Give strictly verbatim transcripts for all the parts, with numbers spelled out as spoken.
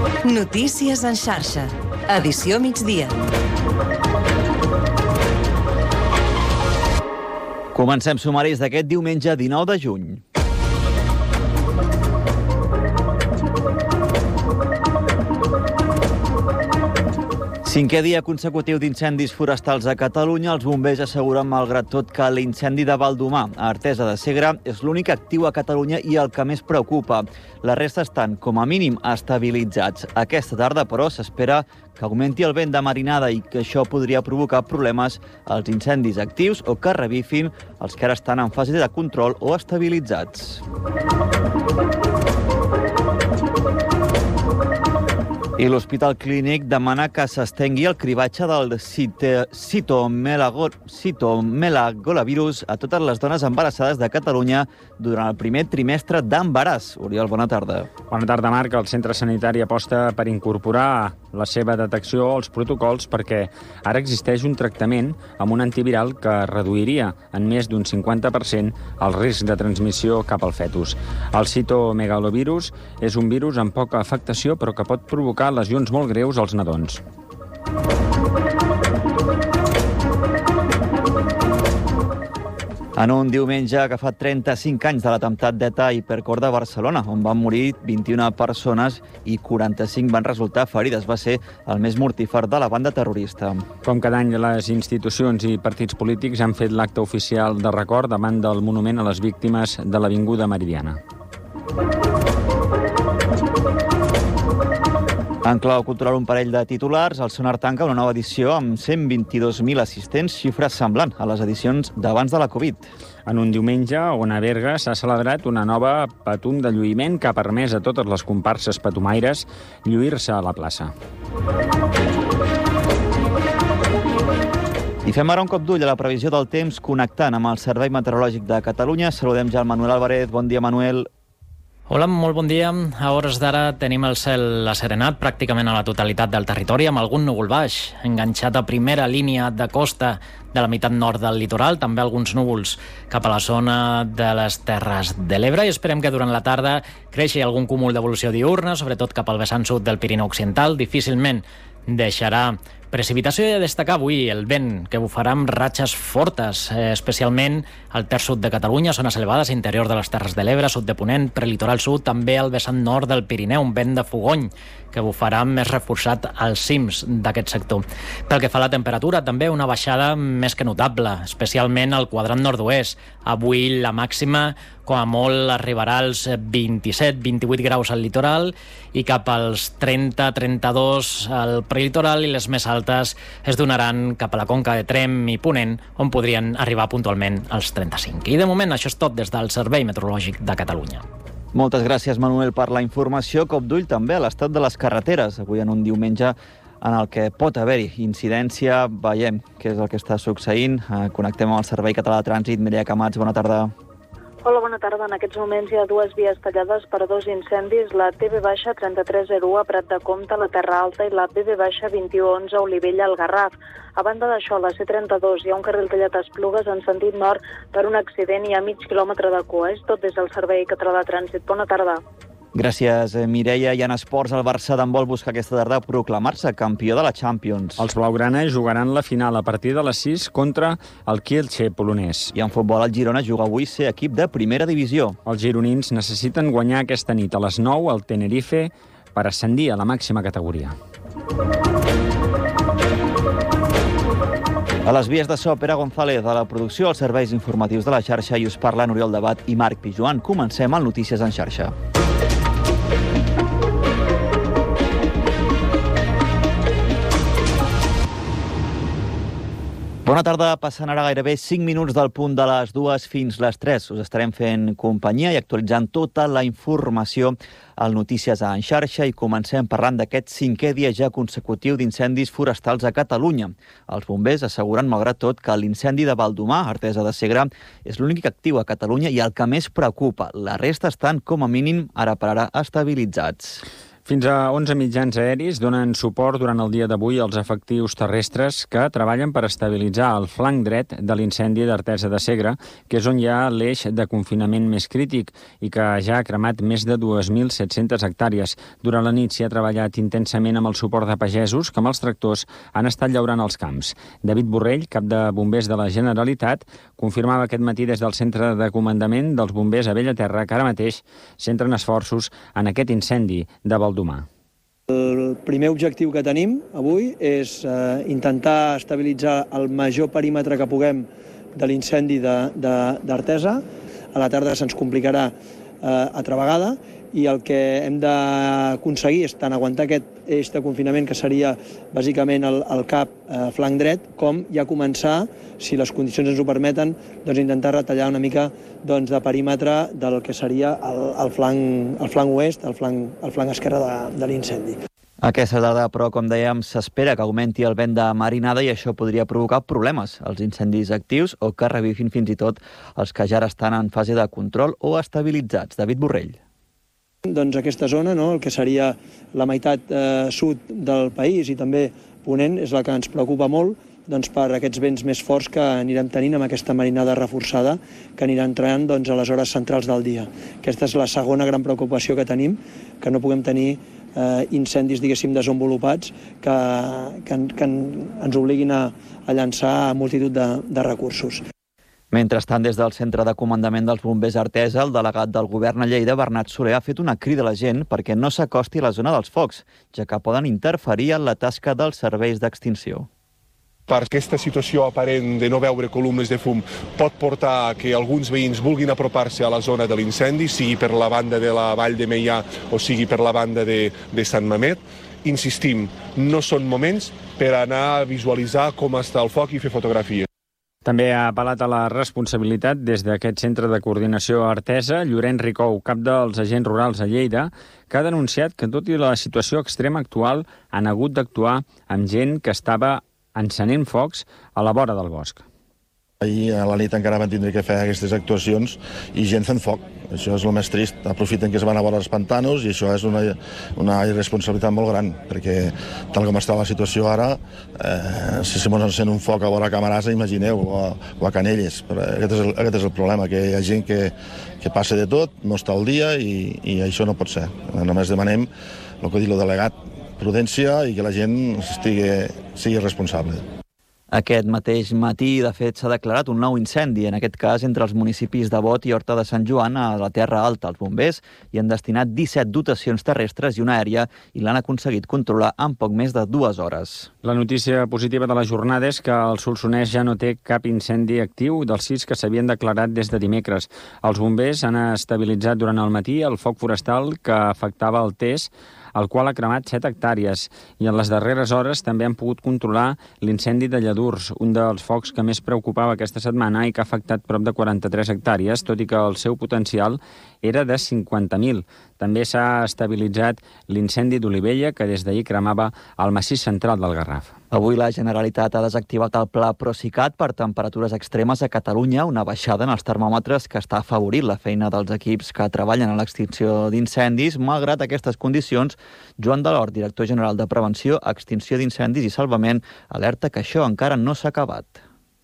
Notícies en xarxa. Edició migdia. Comencem sumaris d'aquest diumenge dinou de juny. Cinquè dia consecutiu d'incendis forestals a Catalunya, els bombers asseguren, malgrat tot, que l'incendi de Baldomar, a Artesa de Segre, és l'únic actiu a Catalunya i el que més preocupa. La resta estan, com a mínim, estabilitzats. Aquesta tarda, però, s'espera que augmenti el vent de marinada i que això podria provocar problemes als incendis actius o que revifin els que ara estan en fase de control o estabilitzats. I l'Hospital Clínic demana que s'estengui el cribatge del citomelagolavirus a totes les dones embarassades de Catalunya durant el primer trimestre d'embaràs. Oriol, bona tarda. Bona tarda, Marc. El centre sanitari aposta per incorporar la seva detecció als protocols perquè ara existeix un tractament amb un antiviral que reduiria en més d'un cinquanta per cent el risc de transmissió cap al fetus. El citomegalovirus és un virus amb poca afectació però que pot provocar lesions molt greus als nadons. En un diumenge que fa trenta-cinc anys de l'atemptat d'ETA a Hipercor de Barcelona, on van morir vint-i-una persones i quaranta-cinc van resultar ferides. Va ser el més mortífer de la banda terrorista. Com cada any, les institucions i partits polítics han fet l'acte oficial de record davant del monument a les víctimes de l'Avinguda Meridiana. En clau cultural, un parell de titulars. El Sonar tanca una nova edició amb cent vint-i-dos mil assistents, xifra semblant a les edicions d'abans de la Covid. En un diumenge on a Berga s'ha celebrat una nova patum de lluïment que ha permès a totes les comparses patumaires lluir-se a la plaça. I fem ara un cop d'ull a la previsió del temps connectant amb el Servei Meteorològic de Catalunya. Saludem ja el Manuel Álvarez. Bon dia, Manuel. Hola, molt bon dia. A hores d'ara tenim el cel asserenat pràcticament a la totalitat del territori, amb algun núvol baix, enganxat a primera línia de costa de la meitat nord del litoral, també alguns núvols cap a la zona de les Terres de l'Ebre, i esperem que durant la tarda creixi algun cúmul d'evolució diurna, sobretot cap al vessant sud del Pirineu Occidental. Difícilment deixarà precipitació, i a destacar avui el vent, que bufarà amb ratxes fortes, eh, especialment al terç sud de Catalunya, zones elevades, interior de les Terres de l'Ebre, sud de Ponent, prelitoral sud, també al vessant nord del Pirineu, un vent de fogony que bufarà més reforçat als cims d'aquest sector. Pel que fa a la temperatura, també una baixada més que notable, especialment al quadrant nord-oest. Avui la màxima, com a molt, arribarà als vint-i-set vint-i-vuit graus al litoral i cap als trenta trenta-dos al prelitoral, i les més altes es donaran cap a la conca de Tremp i Ponent, on podrien arribar puntualment als trenta-cinc. I de moment això és tot des del Servei Meteorològic de Catalunya. Moltes gràcies, Manuel, per la informació. Cop d'ull també a l'estat de les carreteres. Avui en un diumenge en el que pot haver-hi incidència, veiem què és el que està succeint. Connectem amb el Servei Català de Trànsit. Mireia Camats, bona tarda. Hola, bona tarda. En aquests moments hi ha dues vies tallades per dos incendis, la T V trenta-tres zero u a Prat de Comte, a la Terra Alta, i la P V vint i u onze a Olivella, al Garraf. A banda d'això, a la C trenta-dos hi ha un carril tallat a Esplugues en sentit nord per un accident i a mig quilòmetre de cua. És tot des del Servei Català de Trànsit. Bona tarda. Gràcies, Mireia. I en esports, el Barça d'handbol busca aquesta tarda proclamar-se campió de la Champions. Els blaugrana jugaran la final a partir de les sis contra el Kielce polonès. I en futbol, el Girona juga avui ser equip de primera divisió. Els gironins necessiten guanyar aquesta nit a les nou al Tenerife per ascendir a la màxima categoria. A les vies de so, Pere González, a la producció, els serveis informatius de la xarxa, i us parlen Oriol Debat i Marc Pijuan. Comencem el Notícies en xarxa. Bona tarda, passant ara gairebé cinc minuts del punt de les dues fins les tres. Us estarem fent companyia i actualitzant tota la informació al Notícies en xarxa, i comencem parlant d'aquest cinquè dia ja consecutiu d'incendis forestals a Catalunya. Els bombers asseguren, malgrat tot, que l'incendi de Baldomar, a Artesa de Segre, és l'únic actiu a Catalunya i el que més preocupa. La resta estan, com a mínim, ara per ara, estabilitzats. Fins a onze mitjans aeris donen suport durant el dia d'avui als efectius terrestres que treballen per estabilitzar el flanc dret de l'incendi d'Artesa de Segre, que és on hi ha l'eix de confinament més crític i que ja ha cremat més de dues mil set-centes hectàrees. Durant la nit s'hi ha treballat intensament amb el suport de pagesos que amb els tractors han estat llaurant els camps. David Borrell, cap de bombers de la Generalitat, confirmava aquest matí des del centre de comandament dels bombers a Bellaterra que ara mateix centren esforços en aquest incendi de Valldomà. El primer objectiu que tenim avui és eh, intentar estabilitzar el major perímetre que puguem de l'incendi d'Artesa. A la tarda se'ns complicarà eh, altra vegada i el que hem d'aconseguir és tant aguantar aquest eix de confinament, que seria bàsicament el, el cap eh, flanc dret, com ja començar, si les condicions ens ho permeten, doncs intentar retallar una mica doncs, de perímetre del que seria el, el, flanc, el flanc oest, el flanc, el flanc esquerre de, de l'incendi. Aquesta tarda, però, com dèiem, s'espera que augmenti el vent de marinada i això podria provocar problemes als incendis actius o que revivin fins i tot els que ja estan en fase de control o estabilitzats. David Borrell. Doncs aquesta zona, no, el que seria la meitat eh, sud del país i també ponent, és la que ens preocupa molt doncs, per aquests vents més forts que anirem tenint amb aquesta marinada reforçada que anirà entrant doncs, a les hores centrals del dia. Aquesta és la segona gran preocupació que tenim, que no puguem tenir eh, incendis, diguéssim, desenvolupats que, que, que ens obliguin a, a llançar multitud de, de recursos. Mentrestant, des del centre de comandament dels bombers Artesa, el delegat del govern a Lleida, Bernat Soler, ha fet una crida a la gent perquè no s'acosti a la zona dels focs, ja que poden interferir en la tasca dels serveis d'extinció. Per aquesta situació aparent de no veure columnes de fum pot portar que alguns veïns vulguin apropar-se a la zona de l'incendi, sigui per la banda de la Vall de Meià o sigui per la banda de, de Sant Mamet. Insistim, no són moments per anar a visualitzar com està el foc i fer fotografies. També ha apel·lat a la responsabilitat des d'aquest centre de coordinació Artesa, Llorenç Ricou, cap dels agents rurals a Lleida, que ha denunciat que, tot i la situació extrema actual, han hagut d'actuar amb gent que estava encenent focs a la vora del bosc. Ahir a la nit encara van tindre que fer aquestes actuacions i gent fent foc. Això és el més trist. Aprofiten que es van a vora els pantanos i això és una, una irresponsabilitat molt gran, perquè tal com està la situació ara, eh, si se mos encén un foc a vora Camarasa, imagineu, o a, o a Canelles. Però aquest és, el, aquest és el problema, que hi ha gent que, que passa de tot, no està al dia i, i això no pot ser. Només demanem, el que diu el delegat, prudència i que la gent estigui, sigui responsable. Aquest mateix matí, de fet, s'ha declarat un nou incendi, en aquest cas entre els municipis de Bot i Horta de Sant Joan, a la Terra Alta. Els bombers hi han destinat disset dotacions terrestres i una aèria i l'han aconseguit controlar en poc més de dues hores. La notícia positiva de la jornada és que el Solsonès ja no té cap incendi actiu dels sis que s'havien declarat des de dimecres. Els bombers han estabilitzat durant el matí el foc forestal que afectava el Tes, el qual ha cremat set hectàrees, i en les darreres hores també han pogut controlar l'incendi de Lladurs, un dels focs que més preocupava aquesta setmana i que ha afectat prop de quaranta-tres hectàrees, tot i que el seu potencial era de cinquanta mil. També s'ha estabilitzat l'incendi d'Olivella, que des d'ahir cremava el massís central del Garraf. Avui la Generalitat ha desactivat el pla Procicat per temperatures extremes a Catalunya, una baixada en els termòmetres que està afavorint la feina dels equips que treballen en l'extinció d'incendis. Malgrat aquestes condicions, Joan Delort, director general de Prevenció, Extinció d'Incendis i Salvament, alerta que això encara no s'ha acabat.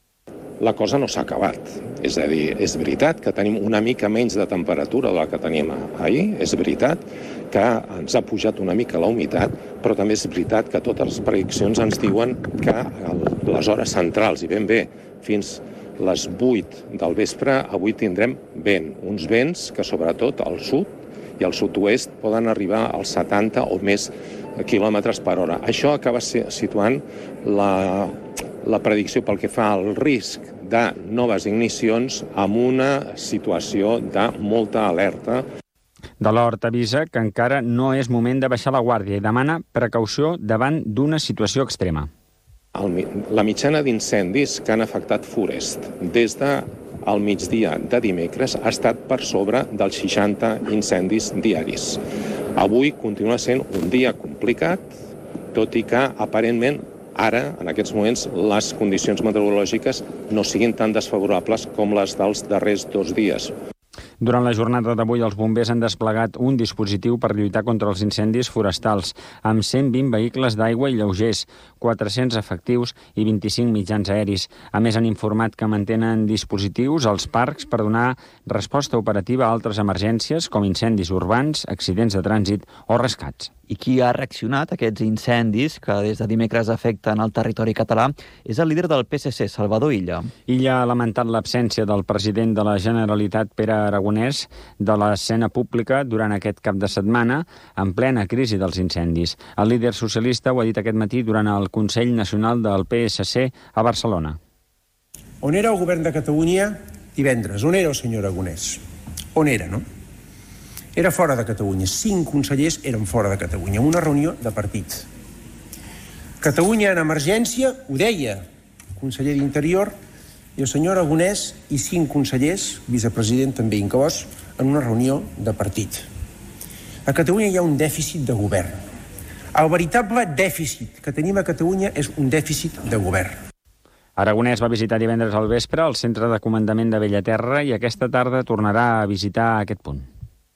La cosa no s'ha acabat. És a dir, és veritat que tenim una mica menys de temperatura de la que teníem ahir, és veritat que ens ha pujat una mica la humitat, però també és veritat que totes les prediccions ens diuen que a les hores centrals, i ben bé, fins les vuit del vespre, avui tindrem vent. Uns vents que, sobretot, al sud i al sud-oest poden arribar als setanta o més quilòmetres per hora. Això acaba situant la, la predicció pel que fa al risc de noves ignicions amb una situació de molta alerta. Delort avisa que encara no és moment de baixar la guàrdia i demana precaució davant d'una situació extrema. El, la mitjana d'incendis que han afectat Forest des de al migdia de dimecres ha estat per sobre dels seixanta incendis diaris. Avui continua sent un dia complicat, tot i que aparentment ara, en aquests moments, les condicions meteorològiques no siguin tan desfavorables com les dels darrers dos dies. Durant la jornada d'avui, els bombers han desplegat un dispositiu per lluitar contra els incendis forestals, amb cent vint vehicles d'aigua i lleugers, quatre-cents efectius i vint-i-cinc mitjans aeris. A més, han informat que mantenen dispositius als parcs per donar resposta operativa a altres emergències, com incendis urbans, accidents de trànsit o rescats. I qui ha reaccionat a aquests incendis que des de dimecres afecten el territori català és el líder del P S C, Salvador Illa. Illa ha lamentat l'absència del president de la Generalitat, Pere Aragonès, de l'escena pública durant aquest cap de setmana, en plena crisi dels incendis. El líder socialista ho ha dit aquest matí durant el Consell Nacional del P S C a Barcelona. On era el govern de Catalunya divendres? On era el senyor Aragonès? On era, no? Era fora de Catalunya. Cinc consellers eren fora de Catalunya, en una reunió de partit. Catalunya en emergència, ho deia el conseller d'Interior, i el senyor Aragonès i cinc consellers, vicepresident també inclòs, en una reunió de partit. A Catalunya hi ha un dèficit de govern. El veritable dèficit que tenim a Catalunya és un dèficit de govern. Aragonès va visitar divendres al vespre el centre de comandament de Bellaterra i aquesta tarda tornarà a visitar aquest punt.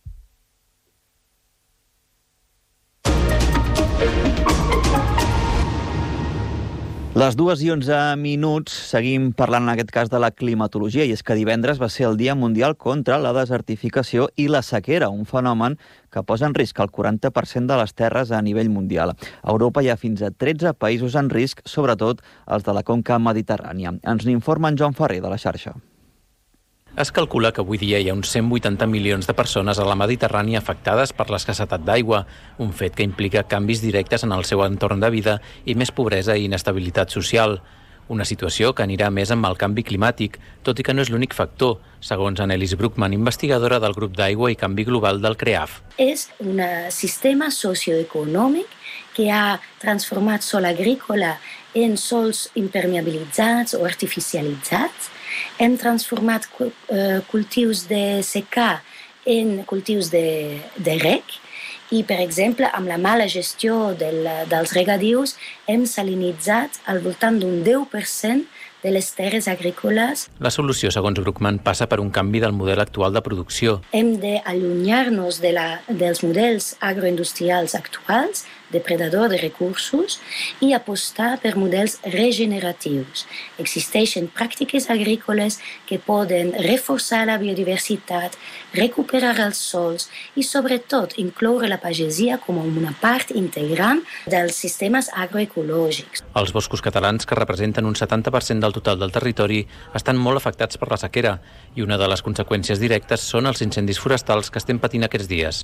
Les dues i onze minuts seguim parlant en aquest cas de la climatologia, i és que divendres va ser el Dia Mundial contra la Desertificació i la Sequera, un fenomen que posa en risc el quaranta per cent de les terres a nivell mundial. A Europa hi ha fins a tretze països en risc, sobretot els de la conca mediterrània. Ens n'informa en Joan Ferrer, de la xarxa. Es calcula que avui dia hi ha uns cent vuitanta milions de persones a la Mediterrània afectades per l'escassetat d'aigua, un fet que implica canvis directes en el seu entorn de vida i més pobresa i inestabilitat social. Una situació que anirà més amb el canvi climàtic, tot i que no és l'únic factor, segons Annelies Bruckmann, investigadora del grup d'Aigua i Canvi Global del CREAF. És un sistema socioeconòmic que ha transformat sol agrícola en sols impermeabilitzats o artificialitzats. Hem transformat cultius de secà en cultius de, de rec i, per exemple, amb la mala gestió del, dels regadius hem salinitzat al voltant d'un deu per cent de les terres agrícoles. La solució, segons Bruckmann, passa per un canvi del model actual de producció. Hem d'allunyar-nos de la, dels models agroindustrials actuals, depredador de recursos, i apostar per models regeneratius. Existeixen pràctiques agrícoles que poden reforçar la biodiversitat, recuperar els sòls i, sobretot, incloure la pagesia com una part integrant dels sistemes agroecològics. Els boscos catalans, que representen un setanta per cent del total del territori, estan molt afectats per la sequera i una de les conseqüències directes són els incendis forestals que estem patint aquests dies.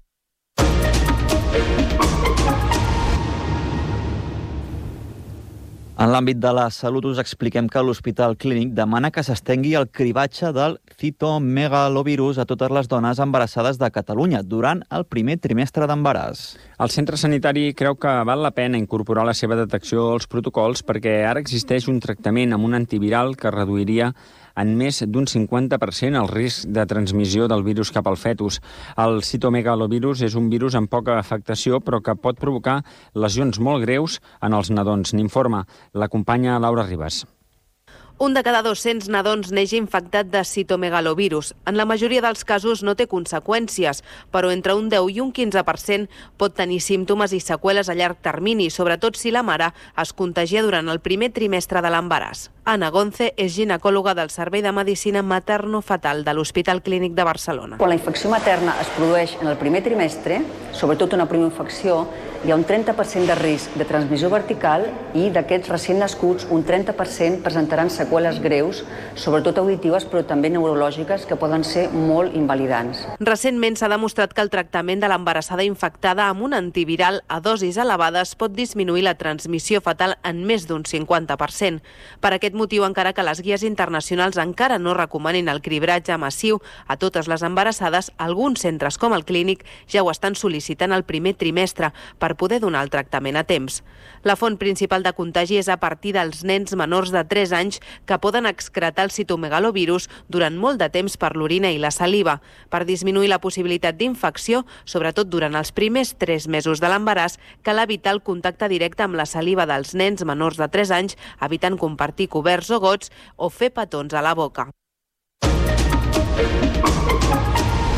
En l'àmbit de la salut us expliquem que l'Hospital Clínic demana que s'estengui el cribatge del citomegalovirus a totes les dones embarassades de Catalunya durant el primer trimestre d'embaràs. El centre sanitari creu que val la pena incorporar la seva detecció als protocols perquè ara existeix un tractament amb un antiviral que reduiria en més d'un cinquanta per cent el risc de transmissió del virus cap al fetus. El citomegalovirus és un virus amb poca afectació, però que pot provocar lesions molt greus en els nadons. N'informa la companya Laura Ribas. Un de cada dos-cents nadons neix infectat de citomegalovirus. En la majoria dels casos no té conseqüències, però entre un deu i un quinze per cent pot tenir símptomes i seqüeles a llarg termini, sobretot si la mare es contagia durant el primer trimestre de l'embaràs. Ana Gonce és ginecòloga del Servei de Medicina Materno-Fetal de l'Hospital Clínic de Barcelona. Quan la infecció materna es produeix en el primer trimestre, sobretot una primera infecció, hi ha un trenta per cent de risc de transmissió vertical i d'aquests recent nascuts un trenta per cent presentaran seqüeles greus, sobretot auditives però també neurològiques, que poden ser molt invalidants. Recentment s'ha demostrat que el tractament de l'embarassada infectada amb un antiviral a dosis elevades pot disminuir la transmissió fetal en més d'un cinquanta per cent. Per aquest motiu, encara que les guies internacionals encara no recomanin el cribratge massiu a totes les embarassades, alguns centres com el Clínic ja ho estan sol·licitant al primer trimestre per poder donar el tractament a temps. La font principal de contagi és a partir dels nens menors de tres anys que poden excretar el citomegalovirus durant molt de temps per l'orina i la saliva. Per disminuir la possibilitat d'infecció, sobretot durant els primers tres mesos de l'embaràs, cal evitar el contacte directe amb la saliva dels nens menors de tres anys, evitant compartir coberts o gots o fer petons a la boca.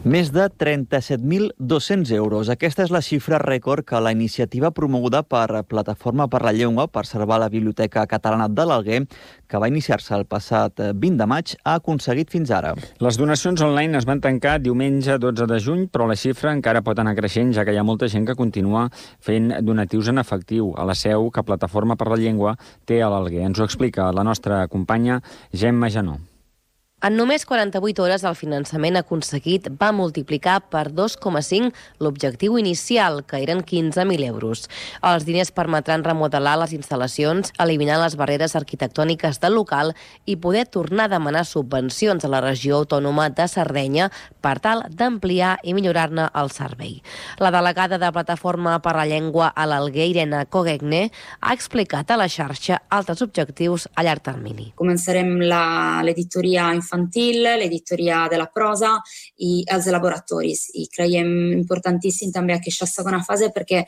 Més de trenta-set mil dos-cents euros. Aquesta és la xifra rècord que la iniciativa promoguda per Plataforma per la Llengua per salvar la Biblioteca Catalana de l'Alguer, que va iniciar-se el passat vint de maig, ha aconseguit fins ara. Les donacions online es van tancar diumenge dotze de juny, però la xifra encara pot anar creixent, ja que hi ha molta gent que continua fent donatius en efectiu a la seu que Plataforma per la Llengua té a l'Alguer. Ens ho explica la nostra companya Gemma Janó. En només quaranta-vuit hores, el finançament aconseguit va multiplicar per dos coma cinc l'objectiu inicial, que eren quinze mil euros. Els diners permetran remodelar les instal·lacions, eliminar les barreres arquitectòniques del local i poder tornar a demanar subvencions a la regió autònoma de Sardenya per tal d'ampliar i millorar-ne el servei. La delegada de Plataforma per la Llengua a l'Alguer, Irene Coguegne, ha explicat a la xarxa altres objectius a llarg termini. Començarem l'editoria infantil infantil, l'editoria della prosa i els laboratoris. I creiem importantíssim també aquesta segona fase perquè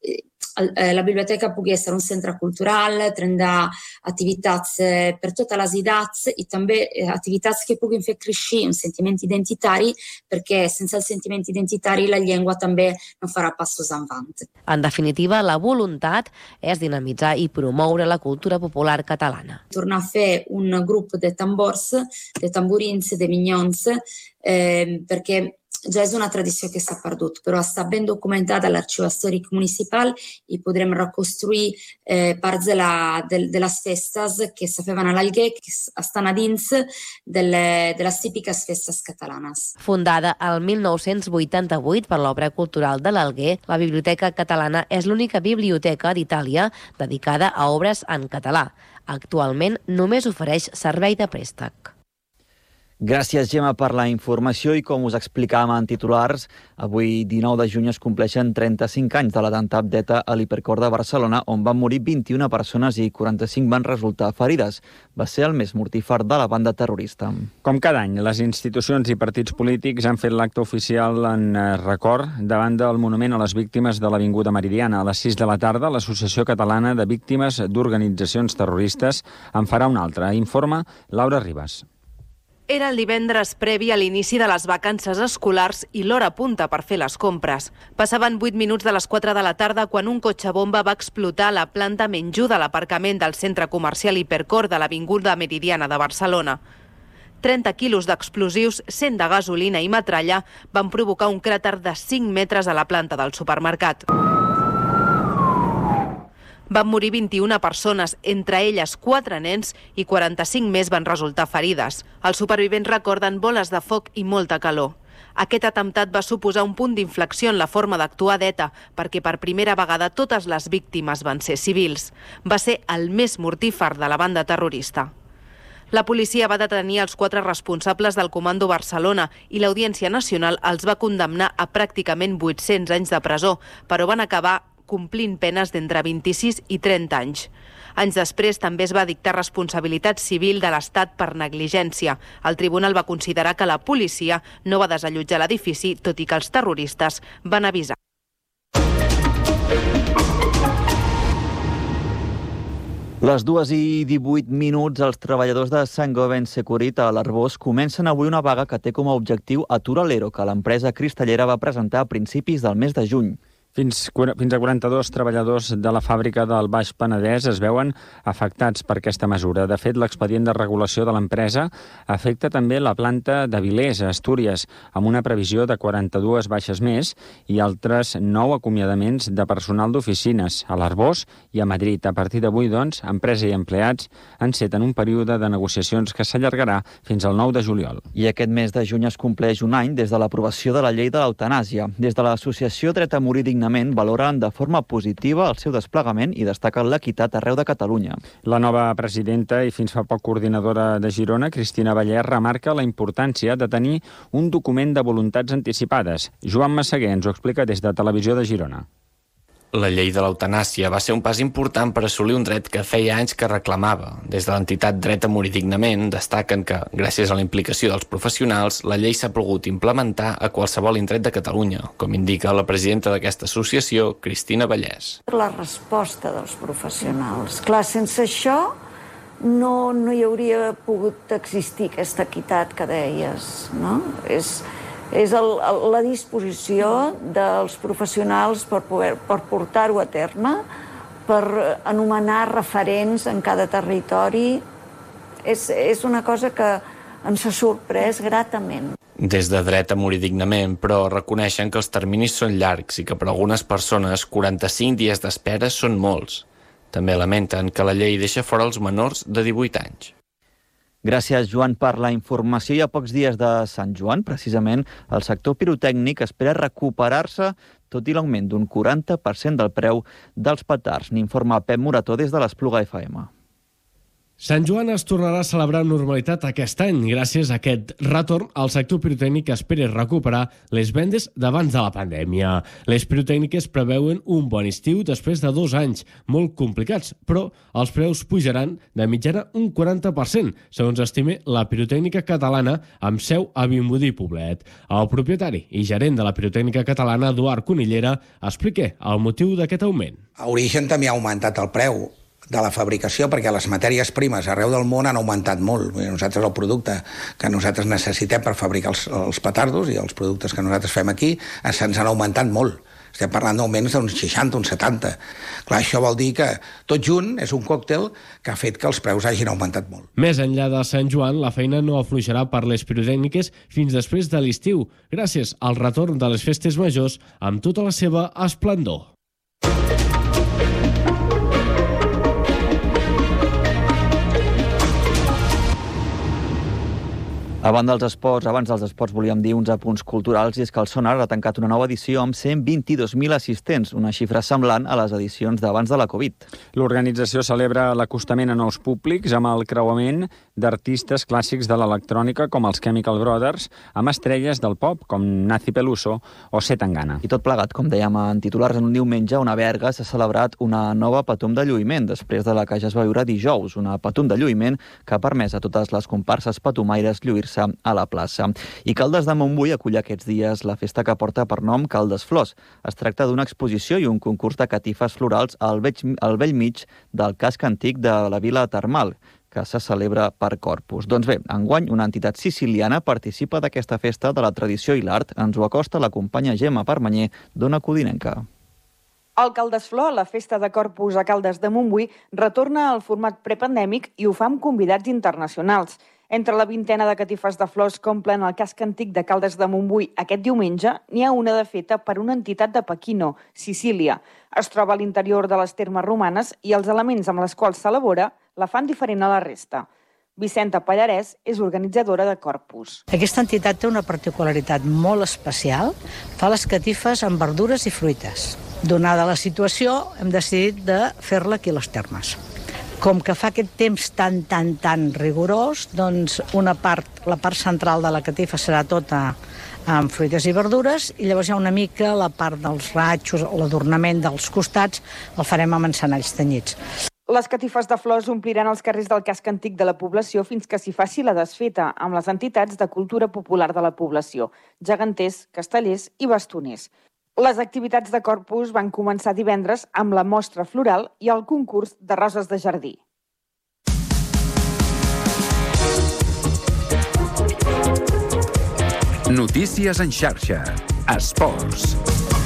la biblioteca pugui essere un centre cultural, tindrà attivitats per totes les edats i també attivitats que puguin fer créixer un sentiment identitari, perquè sense el sentiment identitari la llengua també no farà passos endavant. En definitiva, la voluntat és dinamitzar i promoure la cultura popular catalana. Tornar a fer un grup de tambors, de tamborins, de minyons, eh, perquè ja és una tradició que s'ha perdut, però està ben documentada a l'Arxiu Històric Municipal i podrem reconstruir eh, parts de, la, de, de les festes que se feien a l'Alguer, que estan a dins de, le, de les típiques festes catalanes. Fundada el mil nou-cents vuitanta-vuit per l'Obra Cultural de l'Alguer, la Biblioteca Catalana és l'única biblioteca d'Itàlia dedicada a obres en català. Actualment només ofereix servei de préstec. Gràcies, Gemma, per la informació i com us explicàvem en titulars, avui dinou de juny es compleixen trenta-cinc anys de l'atemptat d'ETA a l'Hipercor de Barcelona, on van morir vint-i-una persones i quaranta-cinc van resultar ferides. Va ser el més mortífer de la banda terrorista. Com cada any, les institucions i partits polítics han fet l'acte oficial en record davant del monument a les víctimes de l'Avinguda Meridiana. A les sis de la tarda, l'Associació Catalana de Víctimes d'Organitzacions Terroristes en farà un altre. Informa Laura Ribas. Era el divendres previ a l'inici de les vacances escolars i l'hora punta per fer les compres. Passaven vuit minuts de les quatre de la tarda quan un cotxe bomba va explotar a la planta menjú de l'aparcament del centre comercial Hipercor de l'Avinguda Meridiana de Barcelona. trenta quilos d'explosius, cent de gasolina i metralla van provocar un cràter de cinc metres a la planta del supermercat. Van morir vint-i-una persones, entre elles quatre nens, i quaranta-cinc més van resultar ferides. Els supervivents recorden boles de foc i molta calor. Aquest atemptat va suposar un punt d'inflexió en la forma d'actuar d'ETA, perquè per primera vegada totes les víctimes van ser civils. Va ser el més mortífer de la banda terrorista. La policia va detenir els quatre responsables del Comando Barcelona i l'Audiència Nacional els va condemnar a pràcticament vuit-cents anys de presó, però van acabar complint penes d'entre vint-i-sis i trenta anys. Anys després també es va dictar responsabilitat civil de l'Estat per negligència. El tribunal va considerar que la policia no va desallotjar l'edifici, tot i que els terroristes van avisar. Les dues i divuit minuts, els treballadors de Saint-Gobain Securit a l'Arbós comencen avui una vaga que té com a objectiu aturar l'E R O que l'empresa cristallera va presentar a principis del mes de juny. Fins, fins a quaranta-dos treballadors de la fàbrica del Baix Penedès es veuen afectats per aquesta mesura. De fet, l'expedient de regulació de l'empresa afecta també la planta de Vilés, a Astúries, amb una previsió de quaranta-dues baixes més i altres nou acomiadaments de personal d'oficines a l'Arbós i a Madrid. A partir d'avui, doncs, empresa i empleats enceten un període de negociacions que s'allargarà fins al nou de juliol. I aquest mes de juny es compleix un any des de l'aprovació de la llei de l'eutanàsia. Des de l'associació Dret a Morir Dignament valoren de forma positiva el seu desplegament i destaquen l'equitat arreu de Catalunya. La nova presidenta i fins fa poc coordinadora de Girona, Cristina Vallès, remarca la importància de tenir un document de voluntats anticipades. Joan Massaguer ens ho explica des de Televisió de Girona. La llei de l'eutanàsia va ser un pas important per assolir un dret que feia anys que reclamava. Des de l'entitat Dret a Morir Dignament destaquen que, gràcies a la implicació dels professionals, la llei s'ha pogut implementar a qualsevol indret de Catalunya, com indica la presidenta d'aquesta associació, Cristina Vallès. La resposta dels professionals. Clar, sense això no, no hi hauria pogut existir aquesta equitat que deies, no? És... És el, el, la disposició dels professionals per, poder, per portar-ho a terme, per anomenar referents en cada territori. És, és una cosa que ens ha sorprès gratament. Des de Dret a Morir Dignament, però reconeixen que els terminis són llargs i que per algunes persones quaranta-cinc dies d'espera són molts. També lamenten que la llei deixa fora els menors de divuit anys. Gràcies, Joan, per la informació. I a pocs dies de Sant Joan, precisament, el sector pirotècnic espera recuperar-se tot i l'augment d'un quaranta per cent del preu dels petards. N'informa Pep Morató des de l'Espluga F M. Sant Joan es tornarà a celebrar amb normalitat aquest any. Gràcies a aquest retorn, el sector pirotècnic espera recuperar les vendes d'abans de la pandèmia. Les pirotècniques preveuen un bon estiu després de dos anys molt complicats, però els preus pujaran de mitjana un quaranta per cent, segons estima la pirotècnica catalana amb seu a Vimbodí i Poblet. El propietari i gerent de la pirotècnica catalana, Eduard Conillera, explica el motiu d'aquest augment. A origen també ha augmentat el preu de la fabricació, perquè les matèries primes arreu del món han augmentat molt. Nosaltres el producte que nosaltres necessitem per fabricar els, els petardos i els productes que nosaltres fem aquí se'ns han augmentat molt. Estem parlant d'augments d'uns seixanta, uns setanta. Clar, això vol dir que tot junt és un còctel que ha fet que els preus hagin augmentat molt. Més enllà de Sant Joan, la feina no afluixarà per les pirotècniques fins després de l'estiu, gràcies al retorn de les festes majors amb tota la seva esplendor. Abans dels esports, abans dels esports volíem dir uns apunts culturals, i és que el Sonar ha tancat una nova edició amb cent vint-i-dos mil assistents, una xifra semblant a les edicions d'abans de la Covid. L'organització celebra l'acostament a nous públics amb el creuament d'artistes clàssics de l'electrònica com els Chemical Brothers, amb estrelles del pop com Nazi Peluso o C. Tangana. I tot plegat, com dèiem en titulars, en un diumenge on a Berga s'ha celebrat una nova patum de lluïment, després de la que ja es va viure dijous, una patum de lluïment que ha permès a totes les comparses patumaires lluir-se a la plaça. I Caldes de Montbui acull aquests dies la festa que porta per nom Caldes Flors. Es tracta d'una exposició i un concurs de catifes florals al vell, al vell mig del casc antic de la vila termal, que se celebra per Corpus. Doncs bé, enguany una entitat siciliana participa d'aquesta festa de la tradició i l'art. Ens ho acosta la companya Gemma Parmenyer d'Ona Codinenca. El Caldesflor, la festa de Corpus a Caldes de Montbui, retorna al format prepandèmic i ho fa amb convidats internacionals. Entre la vintena de catifes de flors que omplen el casc antic de Caldes de Montbui aquest diumenge, n'hi ha una de feta per una entitat de Pechino, Sicília. Es troba a l'interior de les termes romanes i els elements amb els quals s'elabora la fan diferent a la resta. Vicenta Pallarès és organitzadora de Corpus. Aquesta entitat té una particularitat molt especial. Fa les catifes amb verdures i fruites. Donada la situació, hem decidit de fer-la aquí a les termes. Com que fa aquest temps tan, tan, tan rigorós, doncs una part, la part central de la catifa serà tota amb fruites i verdures, i llavors hi ha una mica la part dels ratxos, l'adornament dels costats, el farem amb encenalls tenyits. Les catifes de flors ompliran els carrers del casc antic de la població fins que s'hi faci la desfeta amb les entitats de cultura popular de la població, geganters, castellers i bastoners. Les activitats de Corpus van començar divendres amb la mostra floral i el concurs de roses de jardí. Notícies en xarxa. Esports.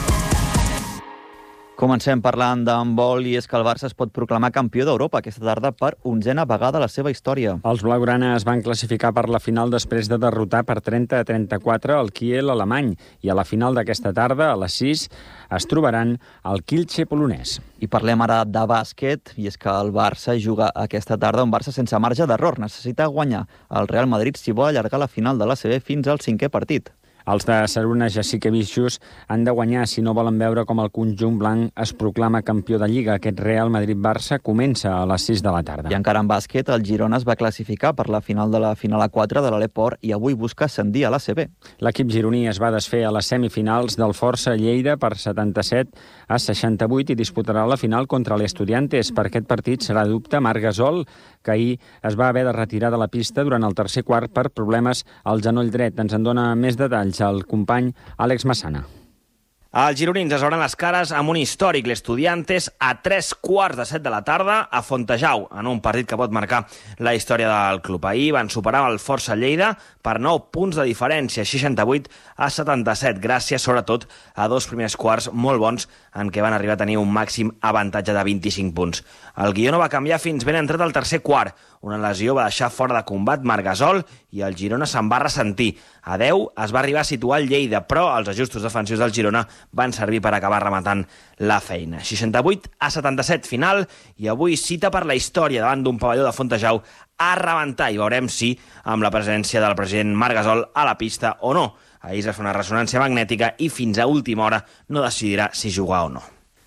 Comencem parlant d'handbol, i és que el Barça es pot proclamar campió d'Europa aquesta tarda per onzena vegada a la seva història. Els blaugrana es van classificar per la final després de derrotar per trenta a trenta-quatre el Kiel alemany, i a la final d'aquesta tarda, a les sis, es trobaran el Kielce polonès. I parlem ara de bàsquet, i és que el Barça juga aquesta tarda, un Barça sense marge d'error. Necessita guanyar el Real Madrid si vol allargar la final de l'A C B fins al cinquè partit. Els de Saruna Jasikevičius han de guanyar si no volen veure com el conjunt blanc es proclama campió de Lliga. Aquest Real Madrid-Barça comença a les sis de la tarda. I encara en bàsquet, el Girona es va classificar per la final de la final a quatre de l'Aleport i avui busca ascendir a l'A C B. L'equip gironí es va desfer a les semifinals del Força Lleida per setanta-set a seixanta-vuit i disputarà la final contra l'Estudiantes. Per aquest partit serà dubte Marc Gasol, que ahir es va haver de retirar de la pista durant el tercer quart per problemes al genoll dret. Ens en dona més detalls el company Àlex Massana. Els gironins es veuran les cares amb un històric, l'Estudiantes, a tres quarts de set de la tarda a Fontejau, en un partit que pot marcar la història del club. Ahir van superar el Força Lleida per nou punts de diferència, seixanta-vuit a setanta-set, gràcies sobretot a dos primers quarts molt bons en què van arribar a tenir un màxim avantatge de vint-i-cinc punts. El guió no va canviar fins ben entrat al tercer quart. Una lesió va deixar fora de combat Marc Gasol i el Girona se'n va ressentir. A deu es va arribar a situar el Lleida, però els ajustos defensius del Girona van servir per acabar rematant la feina. seixanta-vuit a setanta-set final i avui cita per la història davant d'un pavelló de Fontejau a rebentar i veurem si amb la presència del president Marc Gasol a la pista o no. Ahir es va fer una ressonància magnètica i fins a última hora no decidirà si jugar o no.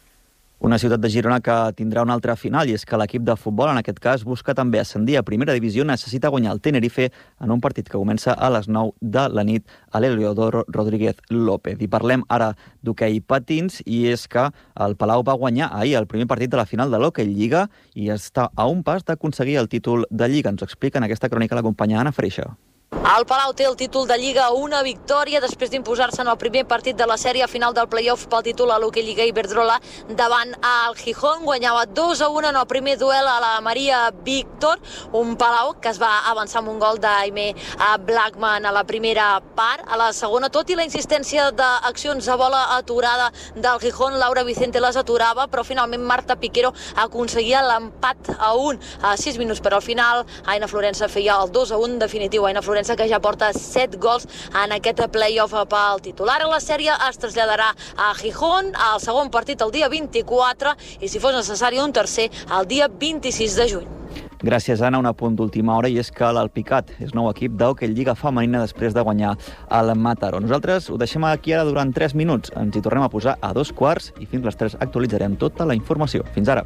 Una ciutat de Girona que tindrà una altra final, i és que l'equip de futbol, en aquest cas, busca també ascendir a primera divisió, necessita guanyar el Tenerife en un partit que comença a les nou de la nit a l'Heliodoro Rodríguez López. I parlem ara d'hoquei patins, i és que el Palau va guanyar ahir el primer partit de la final de l'Hockey Lliga i està a un pas d'aconseguir el títol de Lliga. Ens ho explica en aquesta crònica la companya Anna Freixa. El Palau té el títol de Lliga, una victòria després d'imposar-se en el primer partit de la sèrie final del play-off pel títol a l'Hockey Lliga Iberdrola davant el Gijón. Guanyava dos a un en el primer duel a la Maria Víctor, un Palau que es va avançar amb un gol d'Aimé Blackman a la primera part. A la segona, tot i la insistència d'accions a bola aturada del Gijón, Laura Vicente les aturava, però finalment Marta Piquero aconseguia l'empat a un. A sis minuts per al final, Aina Florença feia el dos a un definitiu. Aina Florença que ja porta set gols en aquest play-off pel titular. La sèrie es traslladarà a Gijón al segon partit el dia vint-i-quatre i, si fos necessari, un tercer el dia vint-i-sis de juny. Gràcies, Anna. Un apunt d'última hora, i és que l'Alpicat és nou equip d'Hockey Lliga femenina després de guanyar el Mataró. Nosaltres ho deixem aquí ara durant tres minuts. Ens hi tornem a posar a dos quarts i fins les tres actualitzarem tota la informació. Fins ara.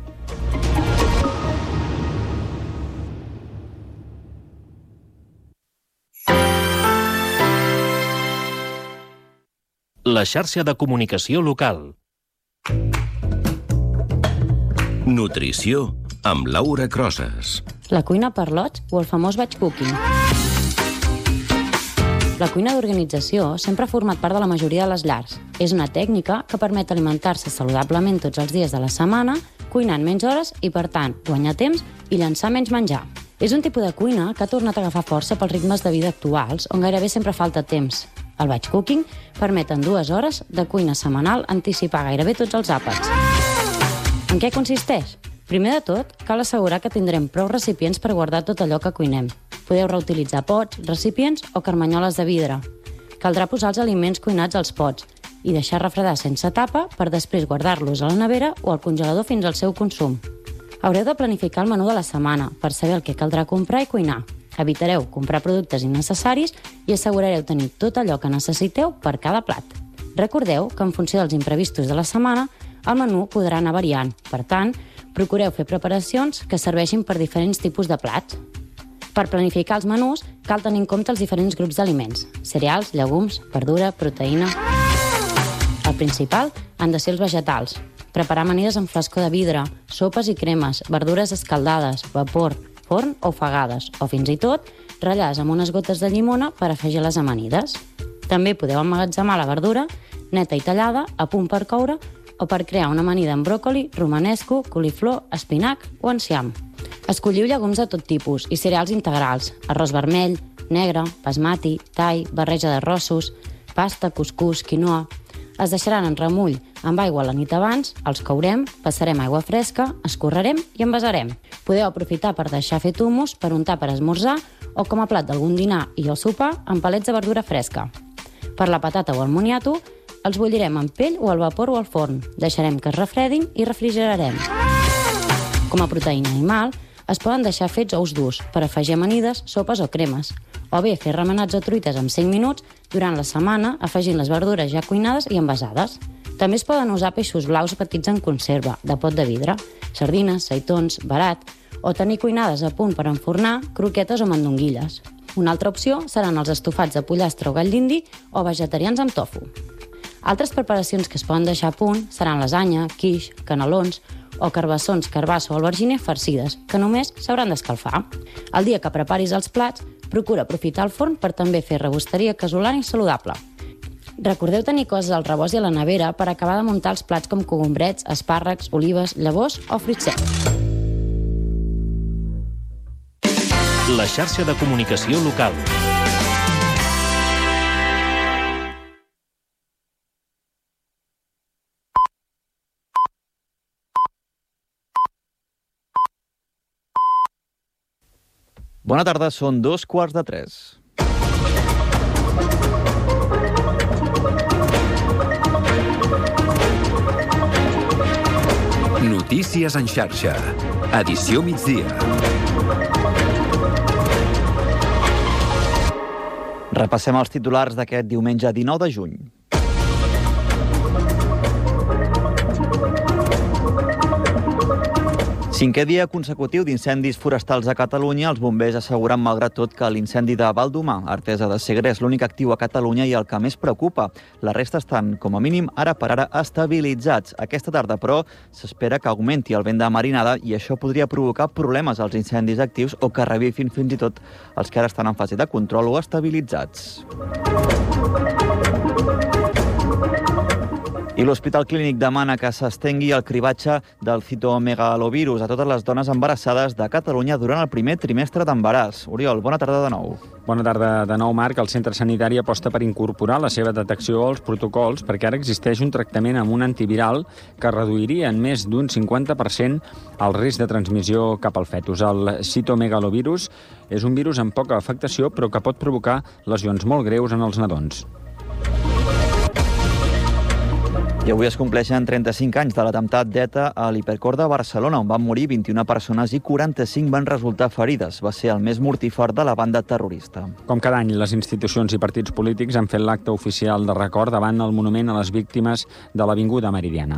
La xarxa de comunicació local. Nutrició amb Laura Crosas. La cuina per lots o el famós batch cooking. La cuina d'organització sempre ha format part de la majoria de les llars. És una tècnica que permet alimentar-se saludablement tots els dies de la setmana, cuinant menys hores i, per tant, guanyar temps i llançar menys menjar. És un tipus de cuina que ha tornat a agafar força pels ritmes de vida actuals, on gairebé sempre falta temps. El batch cooking permet en dues hores de cuina setmanal anticipar gairebé tots els àpats. En què consisteix? Primer de tot, cal assegurar que tindrem prou recipients per guardar tot allò que cuinem. Podeu reutilitzar pots, recipients o carmanyoles de vidre. Caldrà posar els aliments cuinats als pots i deixar refredar sense tapa per després guardar-los a la nevera o al congelador fins al seu consum. Haureu de planificar el menú de la setmana per saber el que caldrà comprar i cuinar. Evitareu comprar productes innecessaris i assegurareu tenir tot allò que necessiteu per cada plat. Recordeu que en funció dels imprevistos de la setmana, el menú podrà anar variant. Per tant, procureu fer preparacions que serveixin per diferents tipus de plats. Per planificar els menús, cal tenir en compte els diferents grups d'aliments: cereals, llegums, verdura, proteïna. El principal han de ser els vegetals. Preparar amanides en flascó de vidre, sopes i cremes, verdures escaldades, vapor, forn o ofegades, o fins i tot ratllades amb unes gotes de llimona per afegir les amanides. També podeu emmagatzemar la verdura neta i tallada, a punt per coure, o per crear una amanida amb bròcoli, romanesco, coliflor, espinac o enciam. Escolliu llegums de tot tipus i cereals integrals: arròs vermell, negre, basmati, thai, barreja d'arrossos, pasta, cuscús, quinoa. Es deixaran en remull amb aigua la nit abans, els courem, passarem aigua fresca, escorrerem i envasarem. Podeu aprofitar per deixar fet hummus per untar per esmorzar o com a plat d'algun dinar i el sopar amb palets de verdura fresca. Per la patata o el moniato, els bullirem en pell o al vapor o al forn. Deixarem que es refredin i refrigerarem. Com a proteïna animal, es poden deixar fets ous durs per afegir amanides, sopes o cremes, o bé fer remenats o truites en cinc minuts durant la setmana afegint les verdures ja cuinades i envasades. També es poden usar peixos blaus petits en conserva, de pot de vidre, sardines, seitons, barat, o tenir cuinades a punt per enfornar, croquetes o mandonguilles. Una altra opció seran els estofats de pollastre o gall d'indi o vegetarians amb tofu. Altres preparacions que es poden deixar a punt seran lasanya, quiche, canelons o carbassons, carbassa o albergínia farcides, que només s'hauran d'escalfar. El dia que preparis els plats, procura aprofitar el forn per també fer rebosteria casolana i saludable. Recordeu tenir coses al rebost i a la nevera per acabar de muntar els plats com cogombrets, espàrrecs, olives, llavors o fruits secs. La xarxa de comunicació local. Bona tarda, són dos quarts de tres. Notícies en xarxa. Edició migdia. Repassem els titulars d'aquest diumenge dinou de juny. Cinquè dia consecutiu d'incendis forestals a Catalunya, els bombers asseguren malgrat tot que l'incendi de Valldomà, Artesa de Segre, és l'únic actiu a Catalunya i el que més preocupa. La resta estan, com a mínim, ara per ara estabilitzats. Aquesta tarda, però, s'espera que augmenti el vent de marinada i això podria provocar problemes als incendis actius o que revifin fins i tot els que ara estan en fase de control o estabilitzats. I l'Hospital Clínic demana que s'estengui el cribatge del citomegalovirus a totes les dones embarassades de Catalunya durant el primer trimestre d'embaràs. Oriol, bona tarda de nou. Bona tarda de nou, Marc. El centre sanitari aposta per incorporar la seva detecció als protocols perquè ara existeix un tractament amb un antiviral que reduiria en més d'un cinquanta per cent el risc de transmissió cap al fetus. El citomegalovirus és un virus amb poca afectació però que pot provocar lesions molt greus en els nadons. I avui es compleixen trenta-cinc anys de l'atemptat d'ETA a l'Hipercor de Barcelona, on van morir vint-i-una persones i quaranta-cinc van resultar ferides. Va ser el més mortífer de la banda terrorista. Com cada any, les institucions i partits polítics han fet l'acte oficial de record davant el monument a les víctimes de l'Avinguda Meridiana.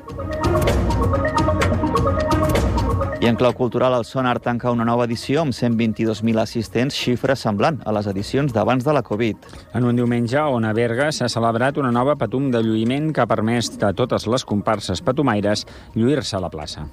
I en clau cultural, el Sonar tanca una nova edició amb cent vint-i-dos mil assistents, xifra semblant a les edicions d'abans de la Covid. En un diumenge on a Berga s'ha celebrat una nova patum de lluïment que ha permès a totes les comparses patumaires lluir-se a la plaça.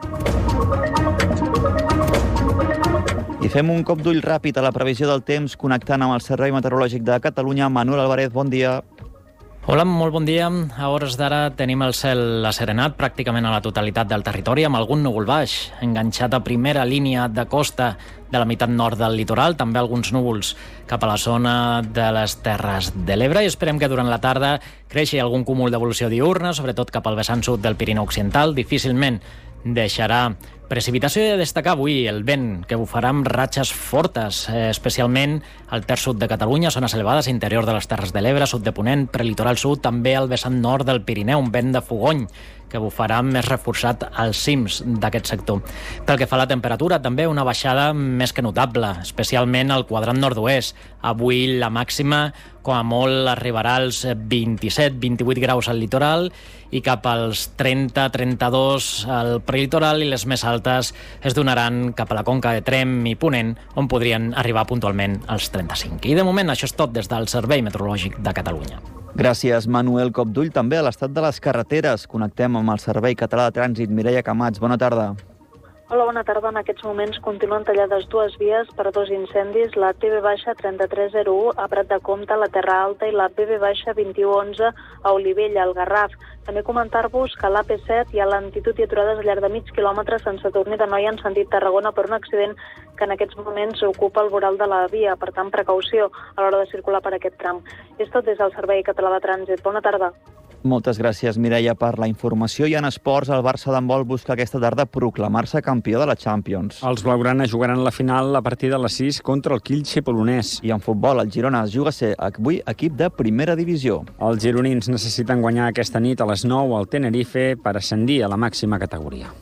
I fem un cop d'ull ràpid a la previsió del temps connectant amb el Servei Meteorològic de Catalunya. Manuel Alvarez, bon dia. Hola, molt bon dia. A hores d'ara tenim el cel asserenat pràcticament a la totalitat del territori, amb algun núvol baix, enganxat a primera línia de costa de la meitat nord del litoral, també alguns núvols cap a la zona de les Terres de l'Ebre, i esperem que durant la tarda creixi algun cúmul d'evolució diurna, sobretot cap al vessant sud del Pirineu Occidental. Difícilment deixarà precipitació, i a destacar avui el vent, que bufarà amb ratxes fortes, eh, especialment al terç sud de Catalunya, zones elevades, interior de les Terres de l'Ebre, sud de Ponent, prelitoral sud, també al vessant nord del Pirineu, un vent de fogony que bufarà més reforçat als cims d'aquest sector. Pel que fa a la temperatura, també una baixada més que notable, especialment al quadrant nord-oest. Avui la màxima, com a molt, arribarà als vint-i-set vint-i-vuit graus al litoral i cap als trenta trenta-dos al prelitoral, i les més altes es donaran cap a la conca de Tremp i Ponent, on podrien arribar puntualment als trenta-cinc. I de moment això és tot des del Servei Meteorològic de Catalunya. Gràcies, Manuel. Cop d'ull també a l'estat de les carreteres. Connectem amb el Servei Català de Trànsit. Mireia Camats, bona tarda. Hola, bona tarda. En aquests moments continuen tallades dues vies per dos incendis, la T B trenta-tres zero u a Prat de Comte, a la Terra Alta, i la B B vint i u onze a Olivella, al Garraf. També comentar-vos que a l'A P set hi ha lentitud i aturades al llarg de mig quilòmetre sense Sadurní d'Anoia en sentit Tarragona per un accident que en aquests moments ocupa el voral de la via. Per tant, precaució a l'hora de circular per aquest tram. És tot des del Servei Català de Trànsit. Bona tarda. Moltes gràcies, Mireia, per la informació. I en esports, el Barça d'handbol busca aquesta tarda proclamar-se campió de la Champions. Els blaugrana jugaran la final a partir de les sis contra el Kielce polonès. I en futbol, el Girona es juga a ser avui equip de primera divisió. Els gironins necessiten guanyar aquesta nit a les nou al Tenerife per ascendir a la màxima categoria.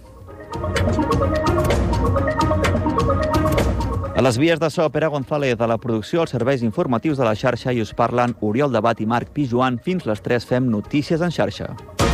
A les vies de so, Pere González, a la producció, els serveis informatius de la xarxa, i us parlen Oriol Debat i Marc Pijuan. Fins les tres fem Notícies en xarxa.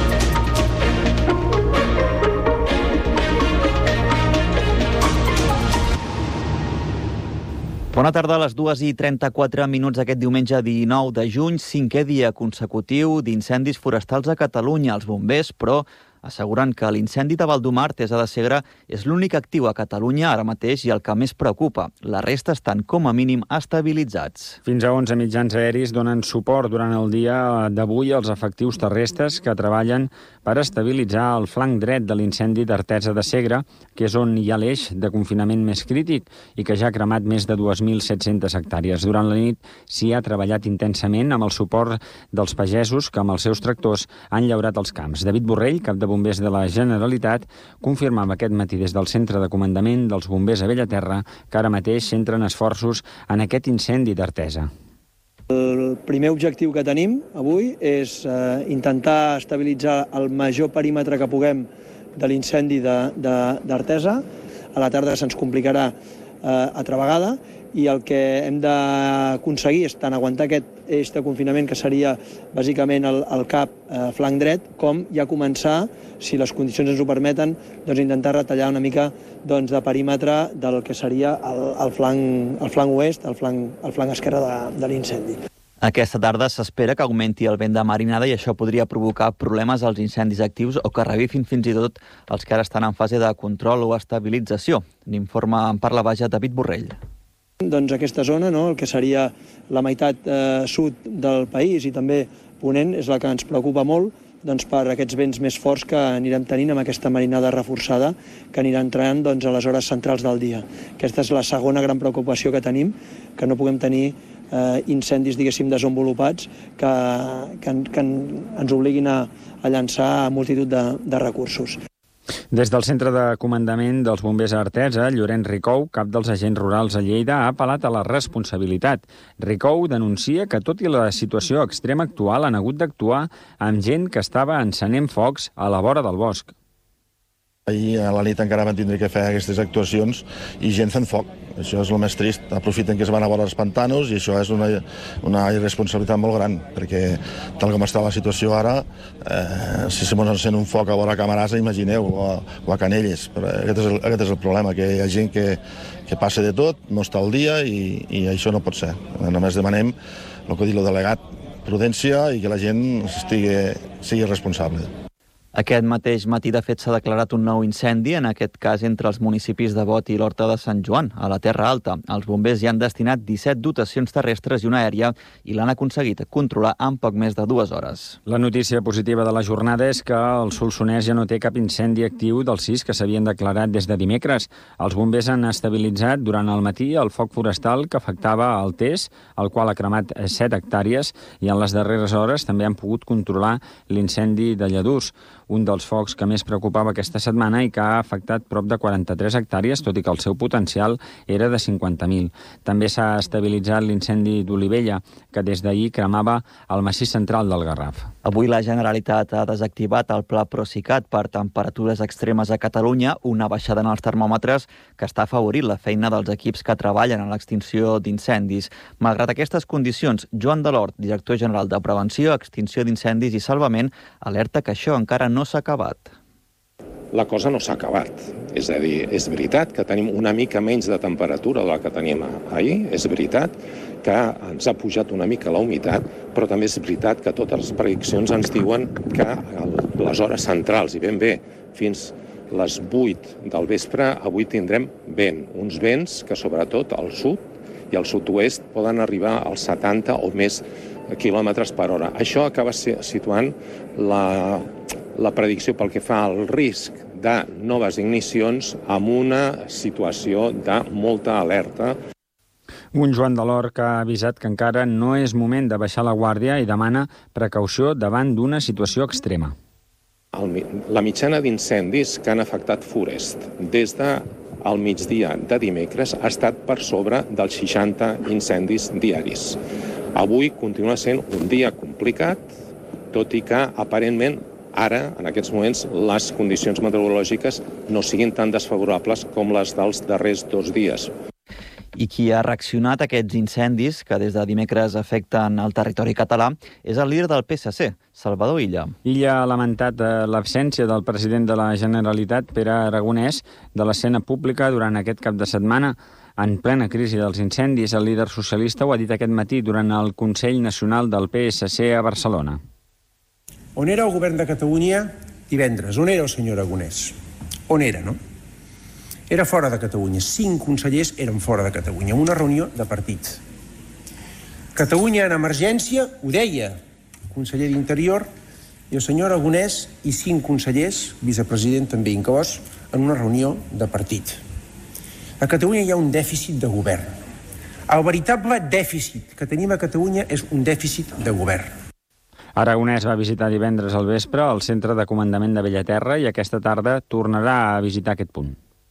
Bona tarda, a les dues i trenta-quatre minuts d'aquest diumenge dinou de juny, cinquè dia consecutiu d'incendis forestals a Catalunya. Els bombers, però, assegurant que l'incendi de Valdomar, Artesa de Segre, és l'únic actiu a Catalunya ara mateix i el que més preocupa. La resta estan, com a mínim, estabilitzats. Fins a onze mitjans aeris donen suport durant el dia d'avui als efectius terrestres que treballen per estabilitzar el flanc dret de l'incendi d'Artesa de Segre, que és on hi ha l'eix de confinament més crític i que ja ha cremat més de dues mil set-centes hectàrees. Durant la nit s'hi ha treballat intensament amb el suport dels pagesos que amb els seus tractors han llaurat els camps. David Borrell, cap de bombers de la Generalitat, confirmava aquest matí des del centre de comandament dels bombers a Bellaterra que ara mateix centren esforços en aquest incendi d'Artesa. El primer objectiu que tenim avui és eh, intentar estabilitzar el major perímetre que puguem de l'incendi d'Artesa. A la tarda se'ns complicarà eh, altra vegada i el que hem d'aconseguir és tant aguantar aquest eix de confinament, que seria bàsicament el, el cap eh, flanc dret, com ja començar, si les condicions ens ho permeten, doncs intentar retallar una mica doncs, de perímetre del que seria el, el, flanc, el flanc oest, el flanc, el flanc esquerre de, de l'incendi. Aquesta tarda s'espera que augmenti el vent de marinada i això podria provocar problemes als incendis actius o que revifin fins i tot els que ara estan en fase de control o estabilització. N'informa en parla baix David Borrell. Doncs aquesta zona, no, el que seria la meitat eh, sud del país i també ponent, és la que ens preocupa molt doncs, per aquests vents més forts que anirem tenint amb aquesta marinada reforçada que anirà entrant doncs, a les hores centrals del dia. Aquesta és la segona gran preocupació que tenim, que no puguem tenir eh, incendis, diguéssim, desenvolupats que, que, que ens obliguin a, a llançar multitud de, de recursos. Des del centre de comandament dels bombers a Artesa, Llorenç Ricou, cap dels agents rurals a Lleida, ha apel·lat a la responsabilitat. Ricou denuncia que, tot i la situació extrema actual, han hagut d'actuar amb gent que estava encenent focs a la vora del bosc. Ahir a la nit encara van tindre que fer aquestes actuacions i gent fent foc. Això és el més trist. Aprofiten que es van a vora els pantanos i això és una, una irresponsabilitat molt gran, perquè tal com està la situació ara, eh, si se mos encén un foc a vora Camarasa, imagineu, o a, o a Canelles. Però aquest és, el, aquest és el problema, que hi ha gent que, que passa de tot, no està al dia i, i això no pot ser. Només demanem, el que ha dit el delegat, prudència i que la gent estigui, sigui responsable. Aquest mateix matí, de fet, s'ha declarat un nou incendi, en aquest cas entre els municipis de Bot i l'Horta de Sant Joan, a la Terra Alta. Els bombers hi han destinat disset dotacions terrestres i una aèria i l'han aconseguit controlar en poc més de dues hores. La notícia positiva de la jornada és que el Solsonès ja no té cap incendi actiu dels sis que s'havien declarat des de dimecres. Els bombers han estabilitzat durant el matí el foc forestal que afectava el Tes, el qual ha cremat set hectàrees, i en les darreres hores també han pogut controlar l'incendi de Lladurs, un dels focs que més preocupava aquesta setmana i que ha afectat prop de quaranta-tres hectàrees, tot i que el seu potencial era de cinquanta mil. També s'ha estabilitzat l'incendi d'Olivella, que des d'ahir cremava el massís central del Garraf. Avui la Generalitat ha desactivat el pla Procicat per temperatures extremes a Catalunya, una baixada en els termòmetres que està afavorint la feina dels equips que treballen en l'extinció d'incendis. Malgrat aquestes condicions, Joan Delort, director general de Prevenció, Extinció d'Incendis i Salvament, alerta que això encara no s'ha acabat. La cosa no s'ha acabat. És a dir, és veritat que tenim una mica menys de temperatura de la que teníem ahir, és veritat que ens ha pujat una mica la humitat, però també és veritat que totes les prediccions ens diuen que a les hores centrals, i ben bé fins les vuit del vespre, avui tindrem vent. Uns vents que sobretot al sud i al sud-oest poden arribar als setanta o més quilòmetres per hora. Això acaba situant la, la predicció pel que fa al risc de noves ignicions amb una situació de molta alerta. Un Joan Delort que ha avisat que encara no és moment de baixar la guàrdia i demana precaució davant d'una situació extrema. El, la mitjana d'incendis que han afectat Forest des de al migdia de dimecres ha estat per sobre dels seixanta incendis diaris. Avui continua sent un dia complicat, tot i que aparentment ara, en aquests moments, les condicions meteorològiques no siguin tan desfavorables com les dels darrers dos dies. I qui ha reaccionat a aquests incendis que des de dimecres afecten el territori català és el líder del P S C, Salvador Illa. Illa ha lamentat l'absència del president de la Generalitat, Pere Aragonès, de l'escena pública durant aquest cap de setmana. En plena crisi dels incendis, el líder socialista ho ha dit aquest matí durant el Consell Nacional del P S C a Barcelona. On era el govern de Catalunya divendres. On era el senyor Aragonès? On era, no? Era fora de Catalunya. Cinc consellers eren fora de Catalunya, en una reunió de partit. Catalunya en emergència, ho deia el conseller d'Interior, i el senyor Aragonès i cinc consellers, vicepresident també inclòs, en una reunió de partit. A Catalunya hi ha un dèficit de govern. El veritable dèficit que tenim a Catalunya és un dèficit de govern. Aragonès va visitar divendres al vespre el centre de comandament de Bellaterra i aquesta tarda tornarà a visitar aquest punt.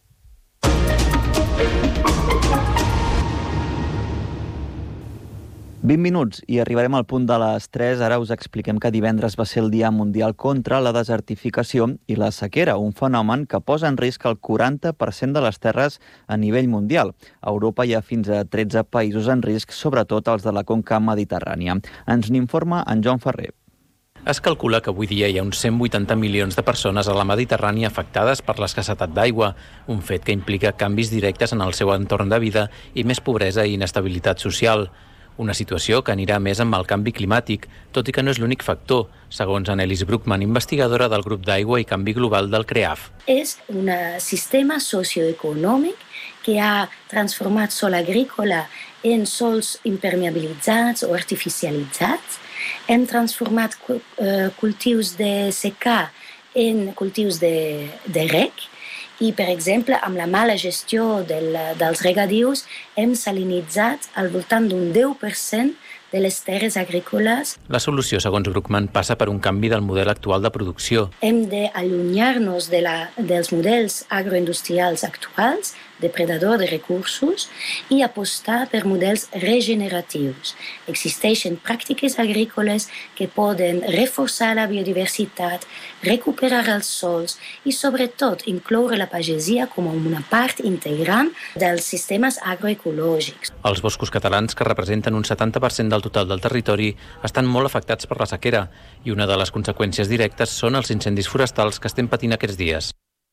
vint minuts i arribarem al punt de les tres. Ara us expliquem que divendres va ser el Dia Mundial contra la Desertificació i la Sequera, un fenomen que posa en risc el quaranta per cent de les terres a nivell mundial. A Europa hi ha fins a tretze països en risc, sobretot els de la conca mediterrània. Ens n'informa en Joan Ferrer. Es calcula que avui dia hi ha uns cent vuitanta milions de persones a la Mediterrània afectades per l'escassetat d'aigua, un fet que implica canvis directes en el seu entorn de vida i més pobresa i inestabilitat social. Una situació que anirà més amb el canvi climàtic, tot i que no és l'únic factor, segons Annelies Bruckmann, investigadora del grup d'Aigua i Canvi Global del CREAF. És un sistema socioeconòmic que ha transformat sol agrícola en sols impermeabilitzats o artificialitzats. Hem transformat cultius de secà en cultius de, de rec i, per exemple, amb la mala gestió del, dels regadius hem salinitzat al voltant d'un deu per cent de les terres agrícoles. La solució, segons Bruckmann, passa per un canvi del model actual de producció. Hem d'allunyar-nos de la, dels models agroindustrials actuals, depredador de recursos, i apostar per models regeneratius. Existeixen pràctiques agrícoles que poden reforçar la biodiversitat, recuperar els sòls i, sobretot, incloure la pagesia com una part integrant dels sistemes agroecològics. Els boscos catalans, que representen un setanta per cent del total del territori, estan molt afectats per la sequera i una de les conseqüències directes són els incendis forestals que estem patint aquests dies.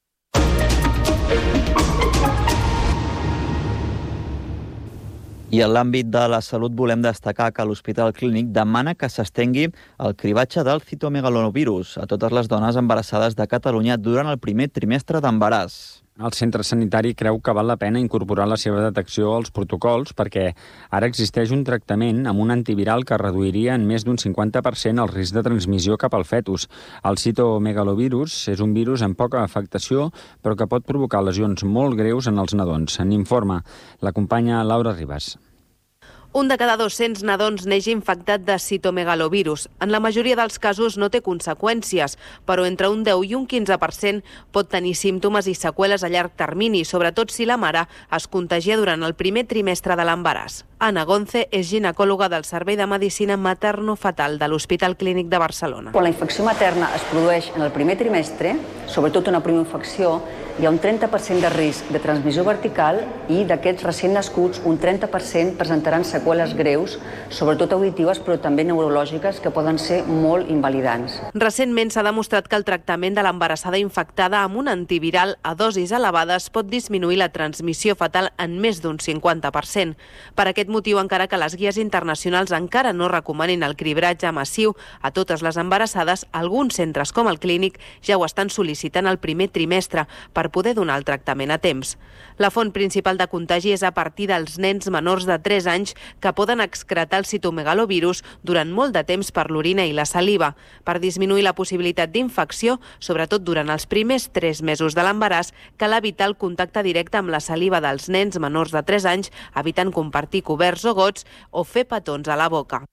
I en l'àmbit de la salut volem destacar que l'Hospital Clínic demana que s'estengui el cribatge del citomegalovirus a totes les dones embarassades de Catalunya durant el primer trimestre d'embaràs. El centre sanitari creu que val la pena incorporar la seva detecció als protocols perquè ara existeix un tractament amb un antiviral que reduiria en més d'un cinquanta per cent el risc de transmissió cap al fetus. El citomegalovirus és un virus amb poca afectació però que pot provocar lesions molt greus en els nadons. En informa la companya Laura Ribas. Un de cada dos-cents nadons neix infectat de citomegalovirus. En la majoria dels casos no té conseqüències, però entre un deu i un quinze per cent pot tenir símptomes i seqüeles a llarg termini, sobretot si la mare es contagia durant el primer trimestre de l'embaràs. Ana Gonce és ginecòloga del Servei de Medicina Materno-Fetal de l'Hospital Clínic de Barcelona. Quan la infecció materna es produeix en el primer trimestre, sobretot una primera infecció, hi ha un trenta per cent de risc de transmissió vertical i d'aquests recent nascuts un trenta per cent presentaran seqüeles greus, sobretot auditives però també neurològiques, que poden ser molt invalidants. Recentment s'ha demostrat que el tractament de l'embarassada infectada amb un antiviral a dosis elevades pot disminuir la transmissió fetal en més d'un cinquanta per cent. Per aquest motiu, encara que les guies internacionals encara no recomanin el cribratge massiu a totes les embarassades, alguns centres com el Clínic ja ho estan sol·licitant al primer trimestre per poder donar el tractament a temps. La font principal de contagi és a partir dels nens menors de tres anys que poden excretar el citomegalovirus durant molt de temps per l'orina i la saliva. Per disminuir la possibilitat d'infecció, sobretot durant els primers tres mesos de l'embaràs, cal evitar el contacte directe amb la saliva dels nens menors de tres anys, evitant compartir coberts o gots o fer petons a la boca.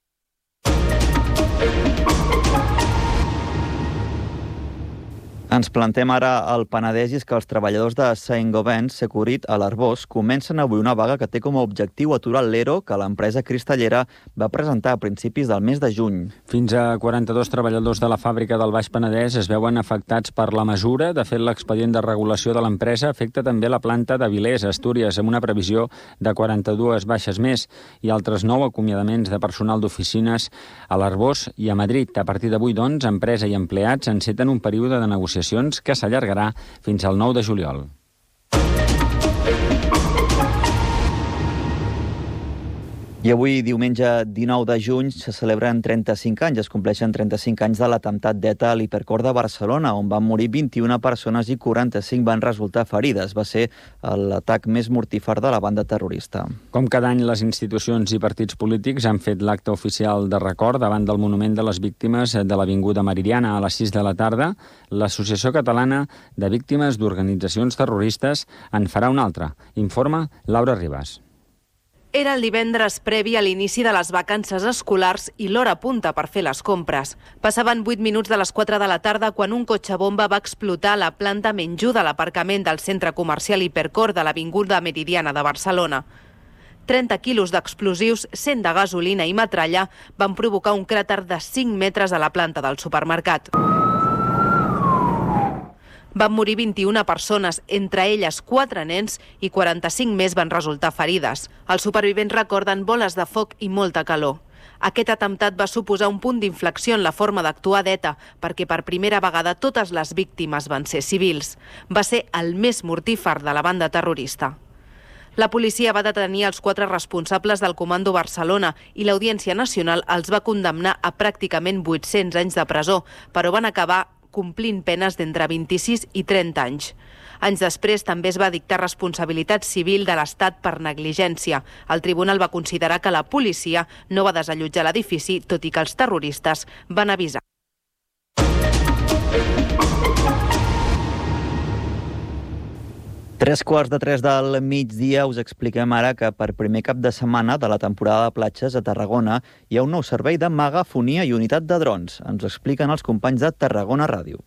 Ens plantem ara al Penedès i és que els treballadors de Saint-Gobain Securit a l'Arboç comencen avui una vaga que té com a objectiu aturar l'ERO que l'empresa cristallera va presentar a principis del mes de juny. Fins a quaranta-dos treballadors de la fàbrica del Baix Penedès es veuen afectats per la mesura. De fet, l'expedient de regulació de l'empresa afecta també la planta de Vilés, Astúries, amb una previsió de quaranta-dues baixes més i altres nou acomiadaments de personal d'oficines a l'Arboç i a Madrid. A partir d'avui, doncs, empresa i empleats enceten un període de negociació que s'allargarà fins al nou de juliol. I avui, diumenge dinou de juny, se celebren trenta-cinc anys, es compleixen trenta-cinc anys de l'atemptat d'ETA a l'Hipercor de Barcelona, on van morir vint-i-una persones i quaranta-cinc van resultar ferides. Va ser l'atac més mortífer de la banda terrorista. Com cada any, les institucions i partits polítics han fet l'acte oficial de record davant del monument de les víctimes de l'Avinguda Meridiana a les sis de la tarda. L'Associació Catalana de Víctimes d'Organitzacions Terroristes en farà un altre. Informa Laura Ribas. Era el divendres previ a l'inici de les vacances escolars i l'hora punta per fer les compres. Passaven vuit minuts de les quatre de la tarda quan un cotxe bomba va explotar a la planta menjú de l'aparcament del centre comercial Hipercor de l'Avinguda Meridiana de Barcelona. trenta quilos d'explosius, cent de gasolina i metralla van provocar un cràter de cinc metres a la planta del supermercat. Van morir vint-i-una persones, entre elles quatre nens, i quaranta-cinc més van resultar ferides. Els supervivents recorden boles de foc i molta calor. Aquest atemptat va suposar un punt d'inflexió en la forma d'actuar d'ETA, perquè per primera vegada totes les víctimes van ser civils. Va ser el més mortífer de la banda terrorista. La policia va detenir els quatre responsables del Comando Barcelona i l'Audiència Nacional els va condemnar a pràcticament vuit-cents anys de presó, però van acabar complint penes d'entre vint-i-sis i trenta anys. Anys després també es va dictar responsabilitat civil de l'Estat per negligència. El tribunal va considerar que la policia no va desallotjar l'edifici, tot i que els terroristes van avisar. Tres quarts de tres del migdia us expliquem ara que per primer cap de setmana de la temporada de platges a Tarragona hi ha un nou servei de megafonia i unitat de drons. Ens ho expliquen els companys de Tarragona Ràdio.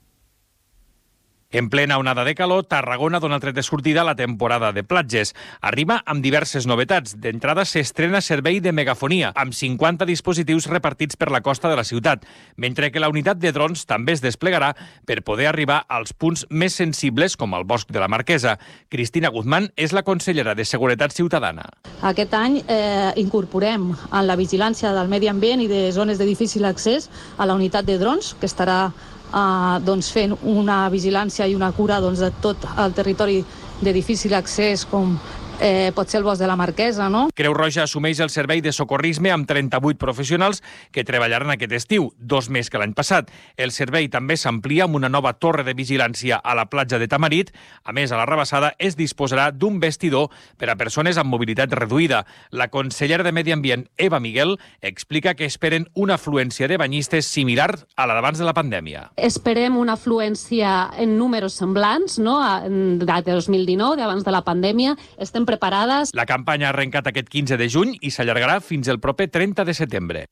En plena onada de calor, Tarragona dona tret de sortida a la temporada de platges. Arriba amb diverses novetats. D'entrada s'estrena servei de megafonia, amb cinquanta dispositius repartits per la costa de la ciutat, mentre que la unitat de drons també es desplegarà per poder arribar als punts més sensibles, com el Bosc de la Marquesa. Cristina Guzmán és la consellera de Seguretat Ciutadana. Aquest any eh, incorporem en la vigilància del medi ambient i de zones de difícil accés a la unitat de drons, que estarà Uh, doncs fent una vigilància i una cura doncs, de tot el territori de difícil accés, com eh, pot ser el Bosc de la Marquesa, no? Creu Roja assumeix el servei de socorrisme amb trenta-vuit professionals que treballaran aquest estiu, dos més que l'any passat. El servei també s'amplia amb una nova torre de vigilància a la platja de Tamarit. A més, a la Rabassada es disposarà d'un vestidor per a persones amb mobilitat reduïda. La consellera de Medi Ambient, Eva Miguel, explica que esperen una afluència de banyistes similar a la d'abans de la pandèmia. Esperem una afluència en números semblants, no?, de dos mil dinou, d'abans de la pandèmia. Estem preparades. La campanya ha arrencat aquest quinze de juny i s'allargarà fins el proper trenta de setembre.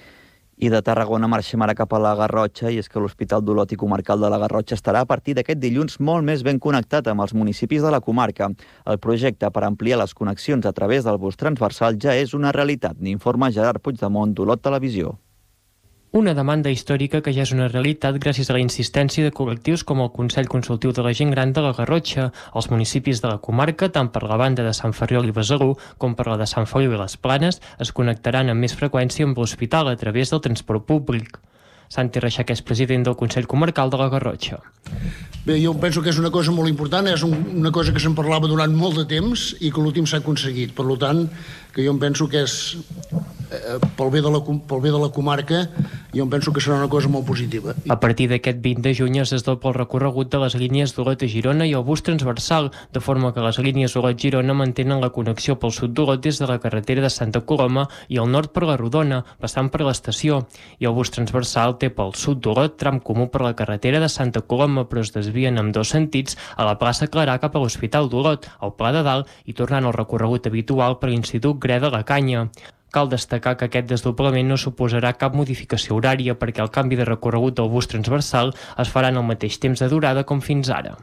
I de Tarragona marxem ara cap a la Garrotxa, i és que l'Hospital d'Olot i Comarcal de la Garrotxa estarà a partir d'aquest dilluns molt més ben connectat amb els municipis de la comarca. El projecte per ampliar les connexions a través del bus transversal ja és una realitat, n'informa Gerard Puigdemont d'Olot Televisió. Una demanda històrica que ja és una realitat gràcies a la insistència de col·lectius com el Consell Consultiu de la Gent Gran de la Garrotxa. Els municipis de la comarca, tant per la banda de Sant Ferriol i Besalú com per la de Sant Feliu i les Planes, es connectaran amb més freqüència amb l'hospital a través del transport públic. Santi Reixac és president del Consell Comarcal de la Garrotxa. Bé, jo penso que és una cosa molt important, és un, una cosa que se'n parlava durant molt de temps i que l'últim s'ha aconseguit. Per tant, que jo em penso que és, eh, pel, bé de la, pel bé de la comarca, jo em penso que serà una cosa molt positiva. A partir d'aquest vint de juny es desdobla el recorregut de les línies d'Olot a Girona i el bus transversal, de forma que les línies Olot-Girona mantenen la connexió pel sud d'Olot des de la carretera de Santa Coloma i al nord per la Rodona, passant per l'estació, i el bus transversal té pel sud d'Olot tram comú per la carretera de Santa Coloma, però es desvien en dos sentits a la plaça Clarà cap a l'Hospital d'Olot, al Pla de Dalt, i tornant al recorregut habitual per l'Institut Greda la Canya. Cal destacar que aquest desdoblament no suposarà cap modificació horària perquè el canvi de recorregut del bus transversal es farà en el mateix temps de durada com fins ara.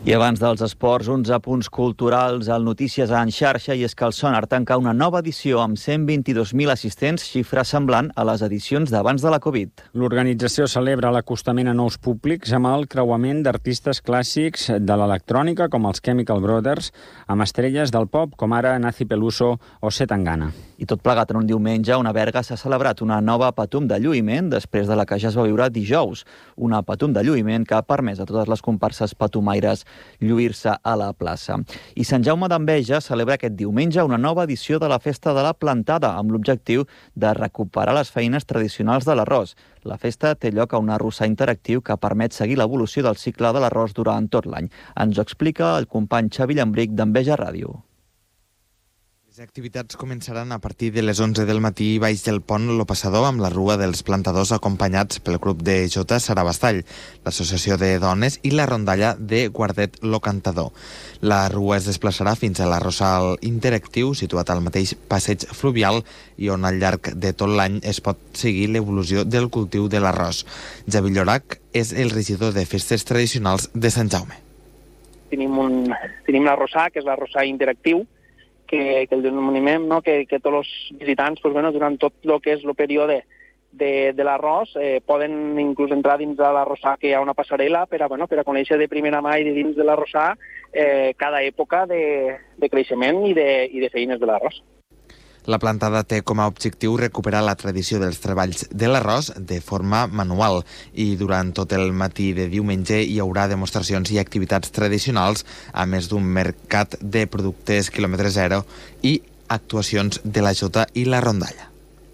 I abans dels esports, uns apunts culturals al Notícies en xarxa, i és que el Sonar tanca una nova edició amb cent vint-i-dos mil assistents, xifra semblant a les edicions d'abans de la Covid. L'organització celebra l'acostament a nous públics amb el creuament d'artistes clàssics de l'electrònica, com els Chemical Brothers, amb estrelles del pop, com ara Nazi Peluso o Setangana. I tot plegat en un diumenge on a Berga s'ha celebrat una nova patum de lluïment després de la que ja es va viure dijous. Una patum de lluïment que ha permès a totes les comparses patumaires lluir-se a la plaça. I Sant Jaume d'Enveja celebra aquest diumenge una nova edició de la Festa de la Plantada amb l'objectiu de recuperar les feines tradicionals de l'arròs. La festa té lloc a un arrossar interactiu que permet seguir l'evolució del cicle de l'arròs durant tot l'any. Ens ho explica el company Xavi Llambric d'Enveja Ràdio. Les activitats començaran a partir de les onze del matí baix del pont Lo Passador amb la Rua dels Plantadors acompanyats pel grup de Jota Sarabastall, l'Associació de Dones i la rondalla de Guardet Lo Cantador. La Rua es desplaçarà fins a l'arrossal interactiu situat al mateix passeig fluvial i on al llarg de tot l'any es pot seguir l'evolució del cultiu de l'arròs. Javi Llorac és el regidor de festes tradicionals de Sant Jaume. Tenim, un, tenim l'arrossar, que és l'arrossar interactiu, que, que el denominem, no? que, que tots els visitants, pues, bueno, durant tot el que és el període de, de l'arròs, eh, poden inclús entrar dins de l'arrossar, que hi ha una passarel·la per a, bueno, per a conèixer de primera mà i de dins de l'arrossar eh, cada època de, de creixement i de, i de feines de l'arròs. La plantada té com a objectiu recuperar la tradició dels treballs de l'arròs de forma manual i durant tot el matí de diumenge hi haurà demostracions i activitats tradicionals, a més d'un mercat de productes quilòmetre zero i actuacions de la Jota i la rondalla.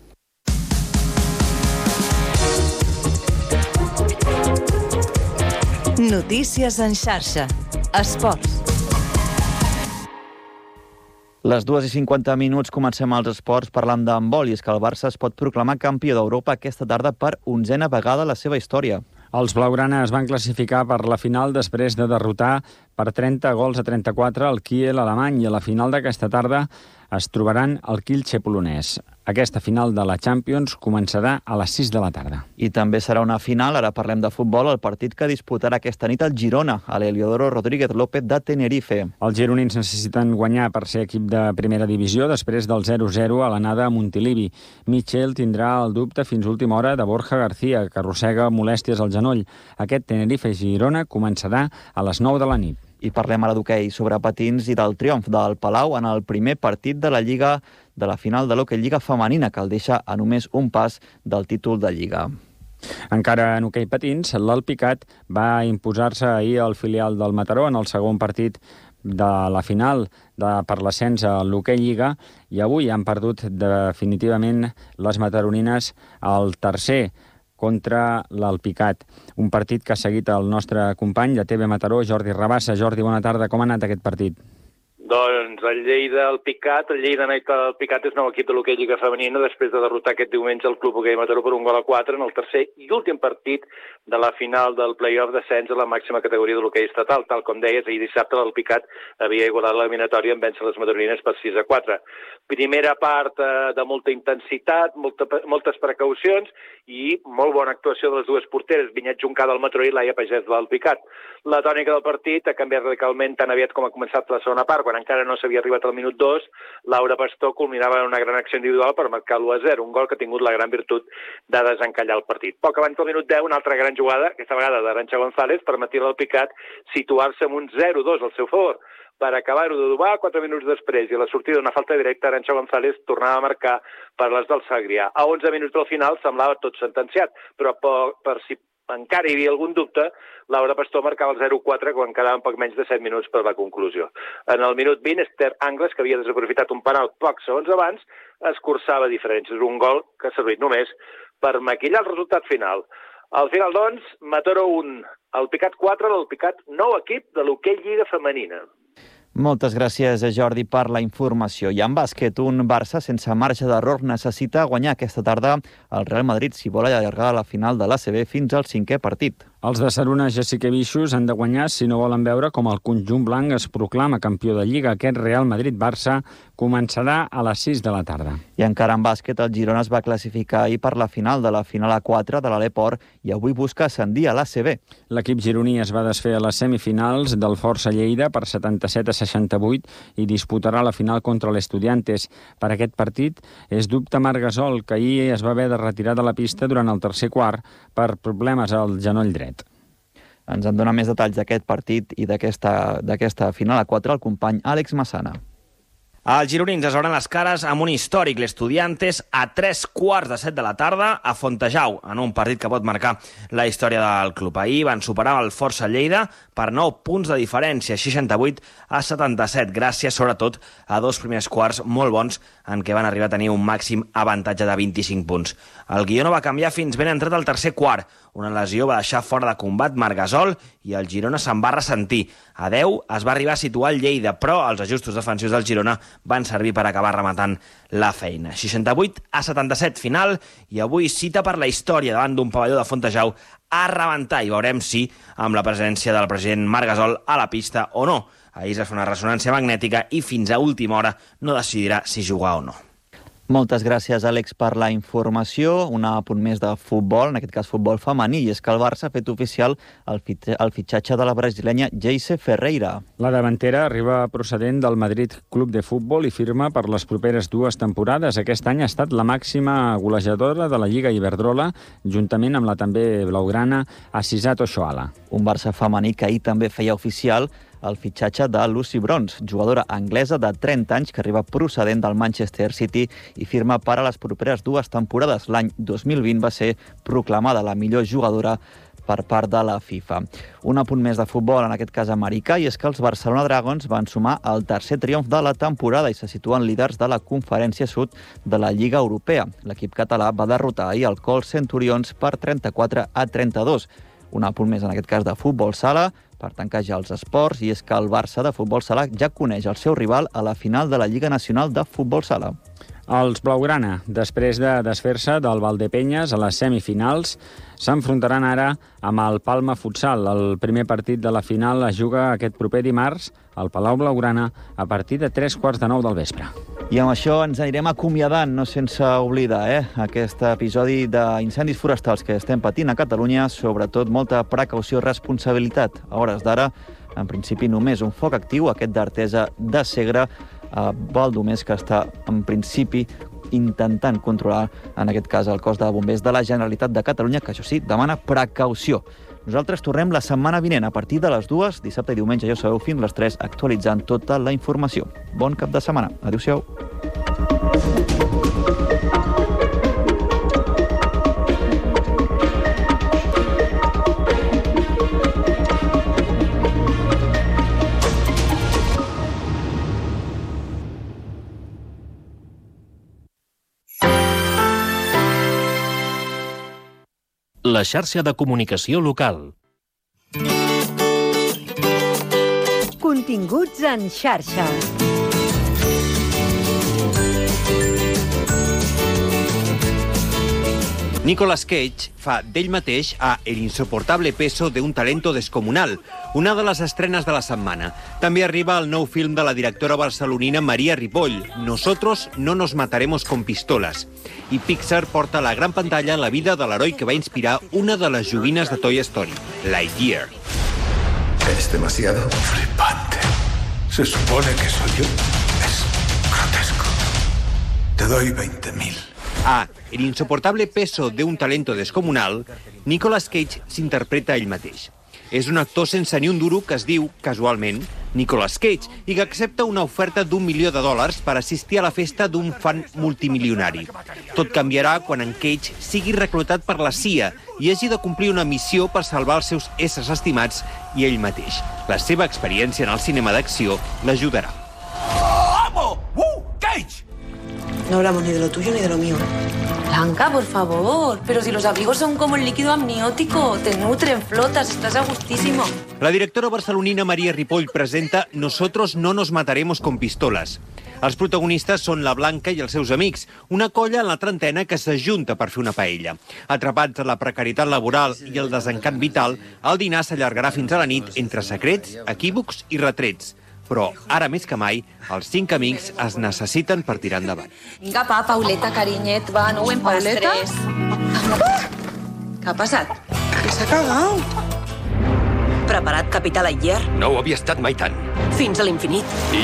Notícies en xarxa. Esports. Les dues i cinquanta minuts comencem els esports parlant d'handbol, i és que el Barça es pot proclamar campió d'Europa aquesta tarda per onzena vegada a la seva història. Els blaugrana es van classificar per la final després de derrotar per trenta gols a trenta-quatre el Kiel alemany, i a la final d'aquesta tarda es trobaran el Kielce polonès. Aquesta final de la Champions començarà a les sis de la tarda. I també serà una final, ara parlem de futbol, el partit que disputarà aquesta nit el Girona, a l'Heliodoro Rodríguez López de Tenerife. Els gironins necessiten guanyar per ser equip de primera divisió després del zero zero a l'anada a Montilivi. Michel tindrà el dubte fins última hora de Borja García, que arrossega molèsties al genoll. Aquest Tenerife-Girona començarà a les nou de la nit. I parlem ara d'hoquei sobre patins i del triomf del Palau en el primer partit de la Lliga, de la final de l'hoquei Lliga femenina, que el deixa a només un pas del títol de Lliga. Encara en hoquei patins, l'Alpicat va imposar-se ahir al filial del Mataró en el segon partit de la final de, per l'ascens a l'hoquei Lliga, i avui han perdut definitivament les mataronines al tercer contra l'Alpicat. Un partit que ha seguit el nostre company de T V Mataró, Jordi Rabassa. Jordi, bona tarda. Com ha anat aquest partit? Doncs el Lleida Alpicat, el Lleida Night Alpicat és nou equip de l'hoquei Lliga femenina després de derrotar aquest diumenge el Club Hoquei Mataró per un gol a quatre en el tercer i últim partit de la final del play-off d'ascens a la màxima categoria de l'hoquei estatal. Tal com deies, ahir dissabte l'Alpicat havia igualat l'eliminatòria en vèncer les mataronines per sis a quatre. Primera part eh, de molta intensitat, molta, moltes precaucions i molt bona actuació de les dues porteres, Vinyet Juncà del Mataró i Laia Pagès de l'Alpicat. La tònica del partit ha canviat radicalment tan aviat com ha començat la segona part, quan encara no s'havia arribat al minut dos, Laura Pastor culminava en una gran acció individual per marcar l'u a zero, un gol que ha tingut la gran virtut de desencallar el partit. Poc abans del minut deu, una altra gran jugada, aquesta vegada d'Arantxa González, permetia al Picat situar-se amb un zero dos al seu favor. Per acabar-ho de dubar, quatre minuts després, i a la sortida d'una falta directa, Arantxa González tornava a marcar per les del Segrià. A onze minuts del final semblava tot sentenciat, però per, per si encara hi havia algun dubte, Laura Pastor marcava el zero quatre quan quedaven poc menys de set minuts per la conclusió. En el minut vint, Esther Angles, que havia desaprofitat un penal pocs segons abans, escurçava diferències. Un gol que ha servit només per maquillar el resultat final. Al final, doncs, Mataró un, Alpicat quatre, l'Alpicat nou equip de l'hoquei Lliga femenina. Moltes gràcies, Jordi, per la informació. I en bàsquet, un Barça sense marge d'error necessita guanyar aquesta tarda el Real Madrid si vol allargar la final de l'A C B fins al cinquè partit. Els de Saruna Jasikevichus han de guanyar si no volen veure com el conjunt blanc es proclama campió de Lliga. Aquest Real Madrid-Barça començarà a les sis de la tarda. I encara en bàsquet, el Girona es va classificar ahir per la final de la final A quatre de l'Aleport i avui busca ascendir a l'A C B. L'equip gironí es va desfer a les semifinals del Força Lleida per setanta-set a seixanta-vuit i disputarà la final contra l'Estudiantes. Per aquest partit és dubte Marc Gasol, que ahir es va haver de retirar de la pista durant el tercer quart per problemes al genoll dret. Ens en dona més detalls d'aquest partit i d'aquesta final A quatre el company Àlex Massana. Els gironins es veuran les cares amb un històric, l'Estudiantes, a tres quarts de set de la tarda a Fontejau, en un partit que pot marcar la història del club. Ahir van superar el Força Lleida per nou punts de diferència, seixanta-vuit a setanta-set, gràcies sobretot a dos primers quarts molt bons en què van arribar a tenir un màxim avantatge de vint-i-cinc punts. El guió no va canviar fins ben entrat al tercer quart. Una lesió va deixar fora de combat Marc Gasol i el Girona se'n va ressentir. A deu es va arribar a situar el Lleida, però els ajustos defensius del Girona van servir per acabar rematant la feina. seixanta-vuit a setanta-set final i avui cita per la història davant d'un pavelló de Fontejau a rebentar i veurem si amb la presència del president Marc Gasol a la pista o no. Ahir es va fer una ressonància magnètica i fins a última hora no decidirà si jugar o no. Moltes gràcies, Àlex, per la informació. Un apunt més de futbol, en aquest cas futbol femení, i és que el Barça ha fet oficial el, fit el fitxatge de la brasilenya Geise Ferreira. La davantera arriba procedent del Madrid Club de Futbol i firma per les properes dues temporades. Aquest any ha estat la màxima golejadora de la Lliga Iberdrola, juntament amb la també blaugrana Asisat Oshoala. Un Barça femení que ahir també feia oficial el fitxatge de Lucy Bronze, jugadora anglesa de trenta anys que arriba procedent del Manchester City i firma per a les properes dues temporades. L'any dos mil vint va ser proclamada la millor jugadora per part de la FIFA. Un apunt més de futbol, en aquest cas americà, i és que els Barcelona Dragons van sumar el tercer triomf de la temporada i se situen líders de la Conferència Sud de la Lliga Europea. L'equip català va derrotar ahir el Colt Centurions per trenta-quatre a trenta-dos. Un apunt més, en aquest cas, de futbol sala, per tancar ja els esports, i és que el Barça de futbol sala ja coneix el seu rival a la final de la Lliga Nacional de Futbol Sala. Els blaugrana, després de desfer-se del Valdepenyes a les semifinals, s'enfrontaran ara amb el Palma Futsal. El primer partit de la final es juga aquest proper dimarts al Palau Blaugrana a partir de tres quarts de nou del vespre. I amb això ens anirem acomiadant, no sense oblidar, eh, aquest episodi d'incendis forestals que estem patint a Catalunya, sobretot molta precaució i responsabilitat. A hores d'ara, en principi, només un foc actiu, aquest d'Artesa de Segre, a Valdomés, que està, en principi, intentant controlar, en aquest cas, el cos de bombers de la Generalitat de Catalunya, que això sí, demana precaució. Nosaltres tornem la setmana vinent a partir de les dues, dissabte i diumenge, ja ho sabeu, fins les tres, actualitzant tota la informació. Bon cap de setmana. Adéu-siau. La xarxa de comunicació local. Continguts en xarxa. Nicolas Cage fa d'ell mateix a El insoportable peso de un talento descomunal, una de les estrenes de la setmana. També arriba el nou film de la directora barcelonina Maria Ripoll, Nosotros no nos mataremos con pistolas. I Pixar porta a la gran pantalla la vida de l'heroi que va inspirar una de les joguines de Toy Story, Lightyear. Es demasiado flipante. Se supone que soy yo. Es grotesco. Te doy veinte mil. A El insoportable peso de un talento descomunal, Nicolas Cage s'interpreta ell mateix. És un actor sense ni un duro que es diu, casualment, Nicolas Cage, i que accepta una oferta d'un milió de dòlars per assistir a la festa d'un fan multimilionari. Tot canviarà quan en Cage sigui reclutat per la C I A i hagi de complir una missió per salvar els seus éssers estimats i ell mateix. La seva experiència en el cinema d'acció l'ajudarà. ¡Vamos! ¡Uh! ¡Cage! No hablamos ni de lo tuyo ni de lo mío. Blanca, por favor. Pero si los abrigos son como el líquido amniótico. Te nutren, flotas, estás a gustísimo. La directora barcelonina Maria Ripoll presenta Nosotros no nos mataremos con pistolas. Els protagonistes són la Blanca i els seus amics, una colla en la trentena que s'ajunta per fer una paella. Atrapats a la precarietat laboral i el desencant vital, el dinar s'allargarà fins a la nit entre secrets, equívocs i retrets. Però, ara més que mai, els cinc amics es necessiten per tirar endavant. Vinga, pa, Pauleta, carinyet, va, no ho empastres. Què ha passat? Que s'ha cagat. Preparat, capital Ayer? No ho havia estat mai tant. Fins a l'infinit. I...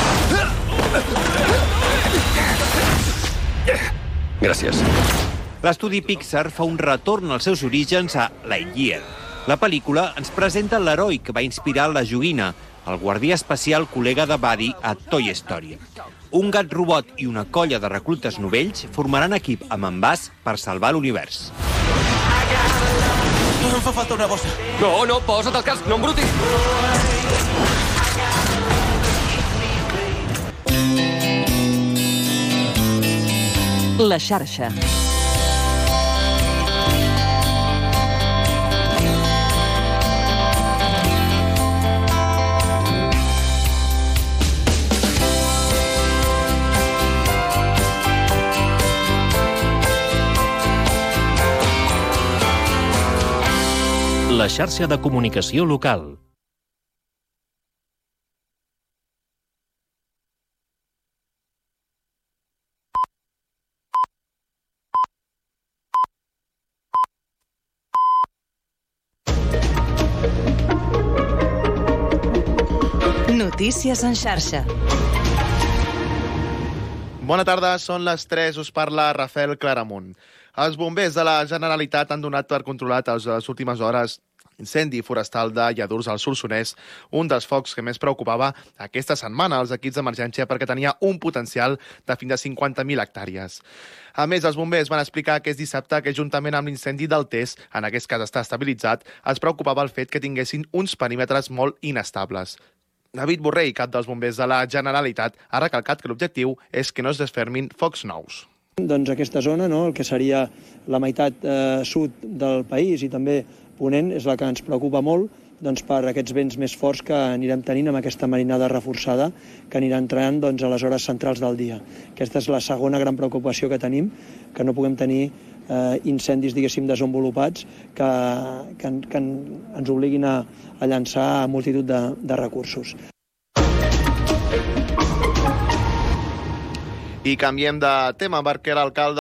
Gràcies. L'estudi Pixar fa un retorn als seus orígens a Lightyear. La pel·lícula ens presenta l'heroi que va inspirar la joguina, el guardià espacial col·lega de Buddy a Toy Story. Un gat robot i una colla de reclutes novells formaran equip amb en Buzz per salvar l'univers. Em fa falta una bossa. No, no, posa't el casc, no embrutis. La xarxa. La xarxa de comunicació local. Notícies en xarxa. Bona tarda, són les tres, us parla Rafael Claramunt. Els bombers de la Generalitat han donat per controlat a les últimes hores incendi forestal de Lladurs al Solsonès, un dels focs que més preocupava aquesta setmana als equips d'emergència perquè tenia un potencial de fins a cinquanta mil hectàrees. A més, els bombers van explicar aquest dissabte que, juntament amb l'incendi del Tes, en aquest cas està estabilitzat, es preocupava el fet que tinguessin uns perímetres molt inestables. David Borrell, cap dels bombers de la Generalitat, ha recalcat que l'objectiu és que no es desfermin focs nous. Doncs aquesta zona, no, el que seria la meitat eh, sud del país i també ponent, és la que ens preocupa molt doncs, per aquests vents més forts que anirem tenint amb aquesta marinada reforçada que anirà entrant doncs, a les hores centrals del dia. Aquesta és la segona gran preocupació que tenim, que no puguem tenir eh, incendis, diguéssim, desenvolupats que, que, que ens obliguin a, a llançar multitud de, de recursos. I canviem de tema perquè l'alcalde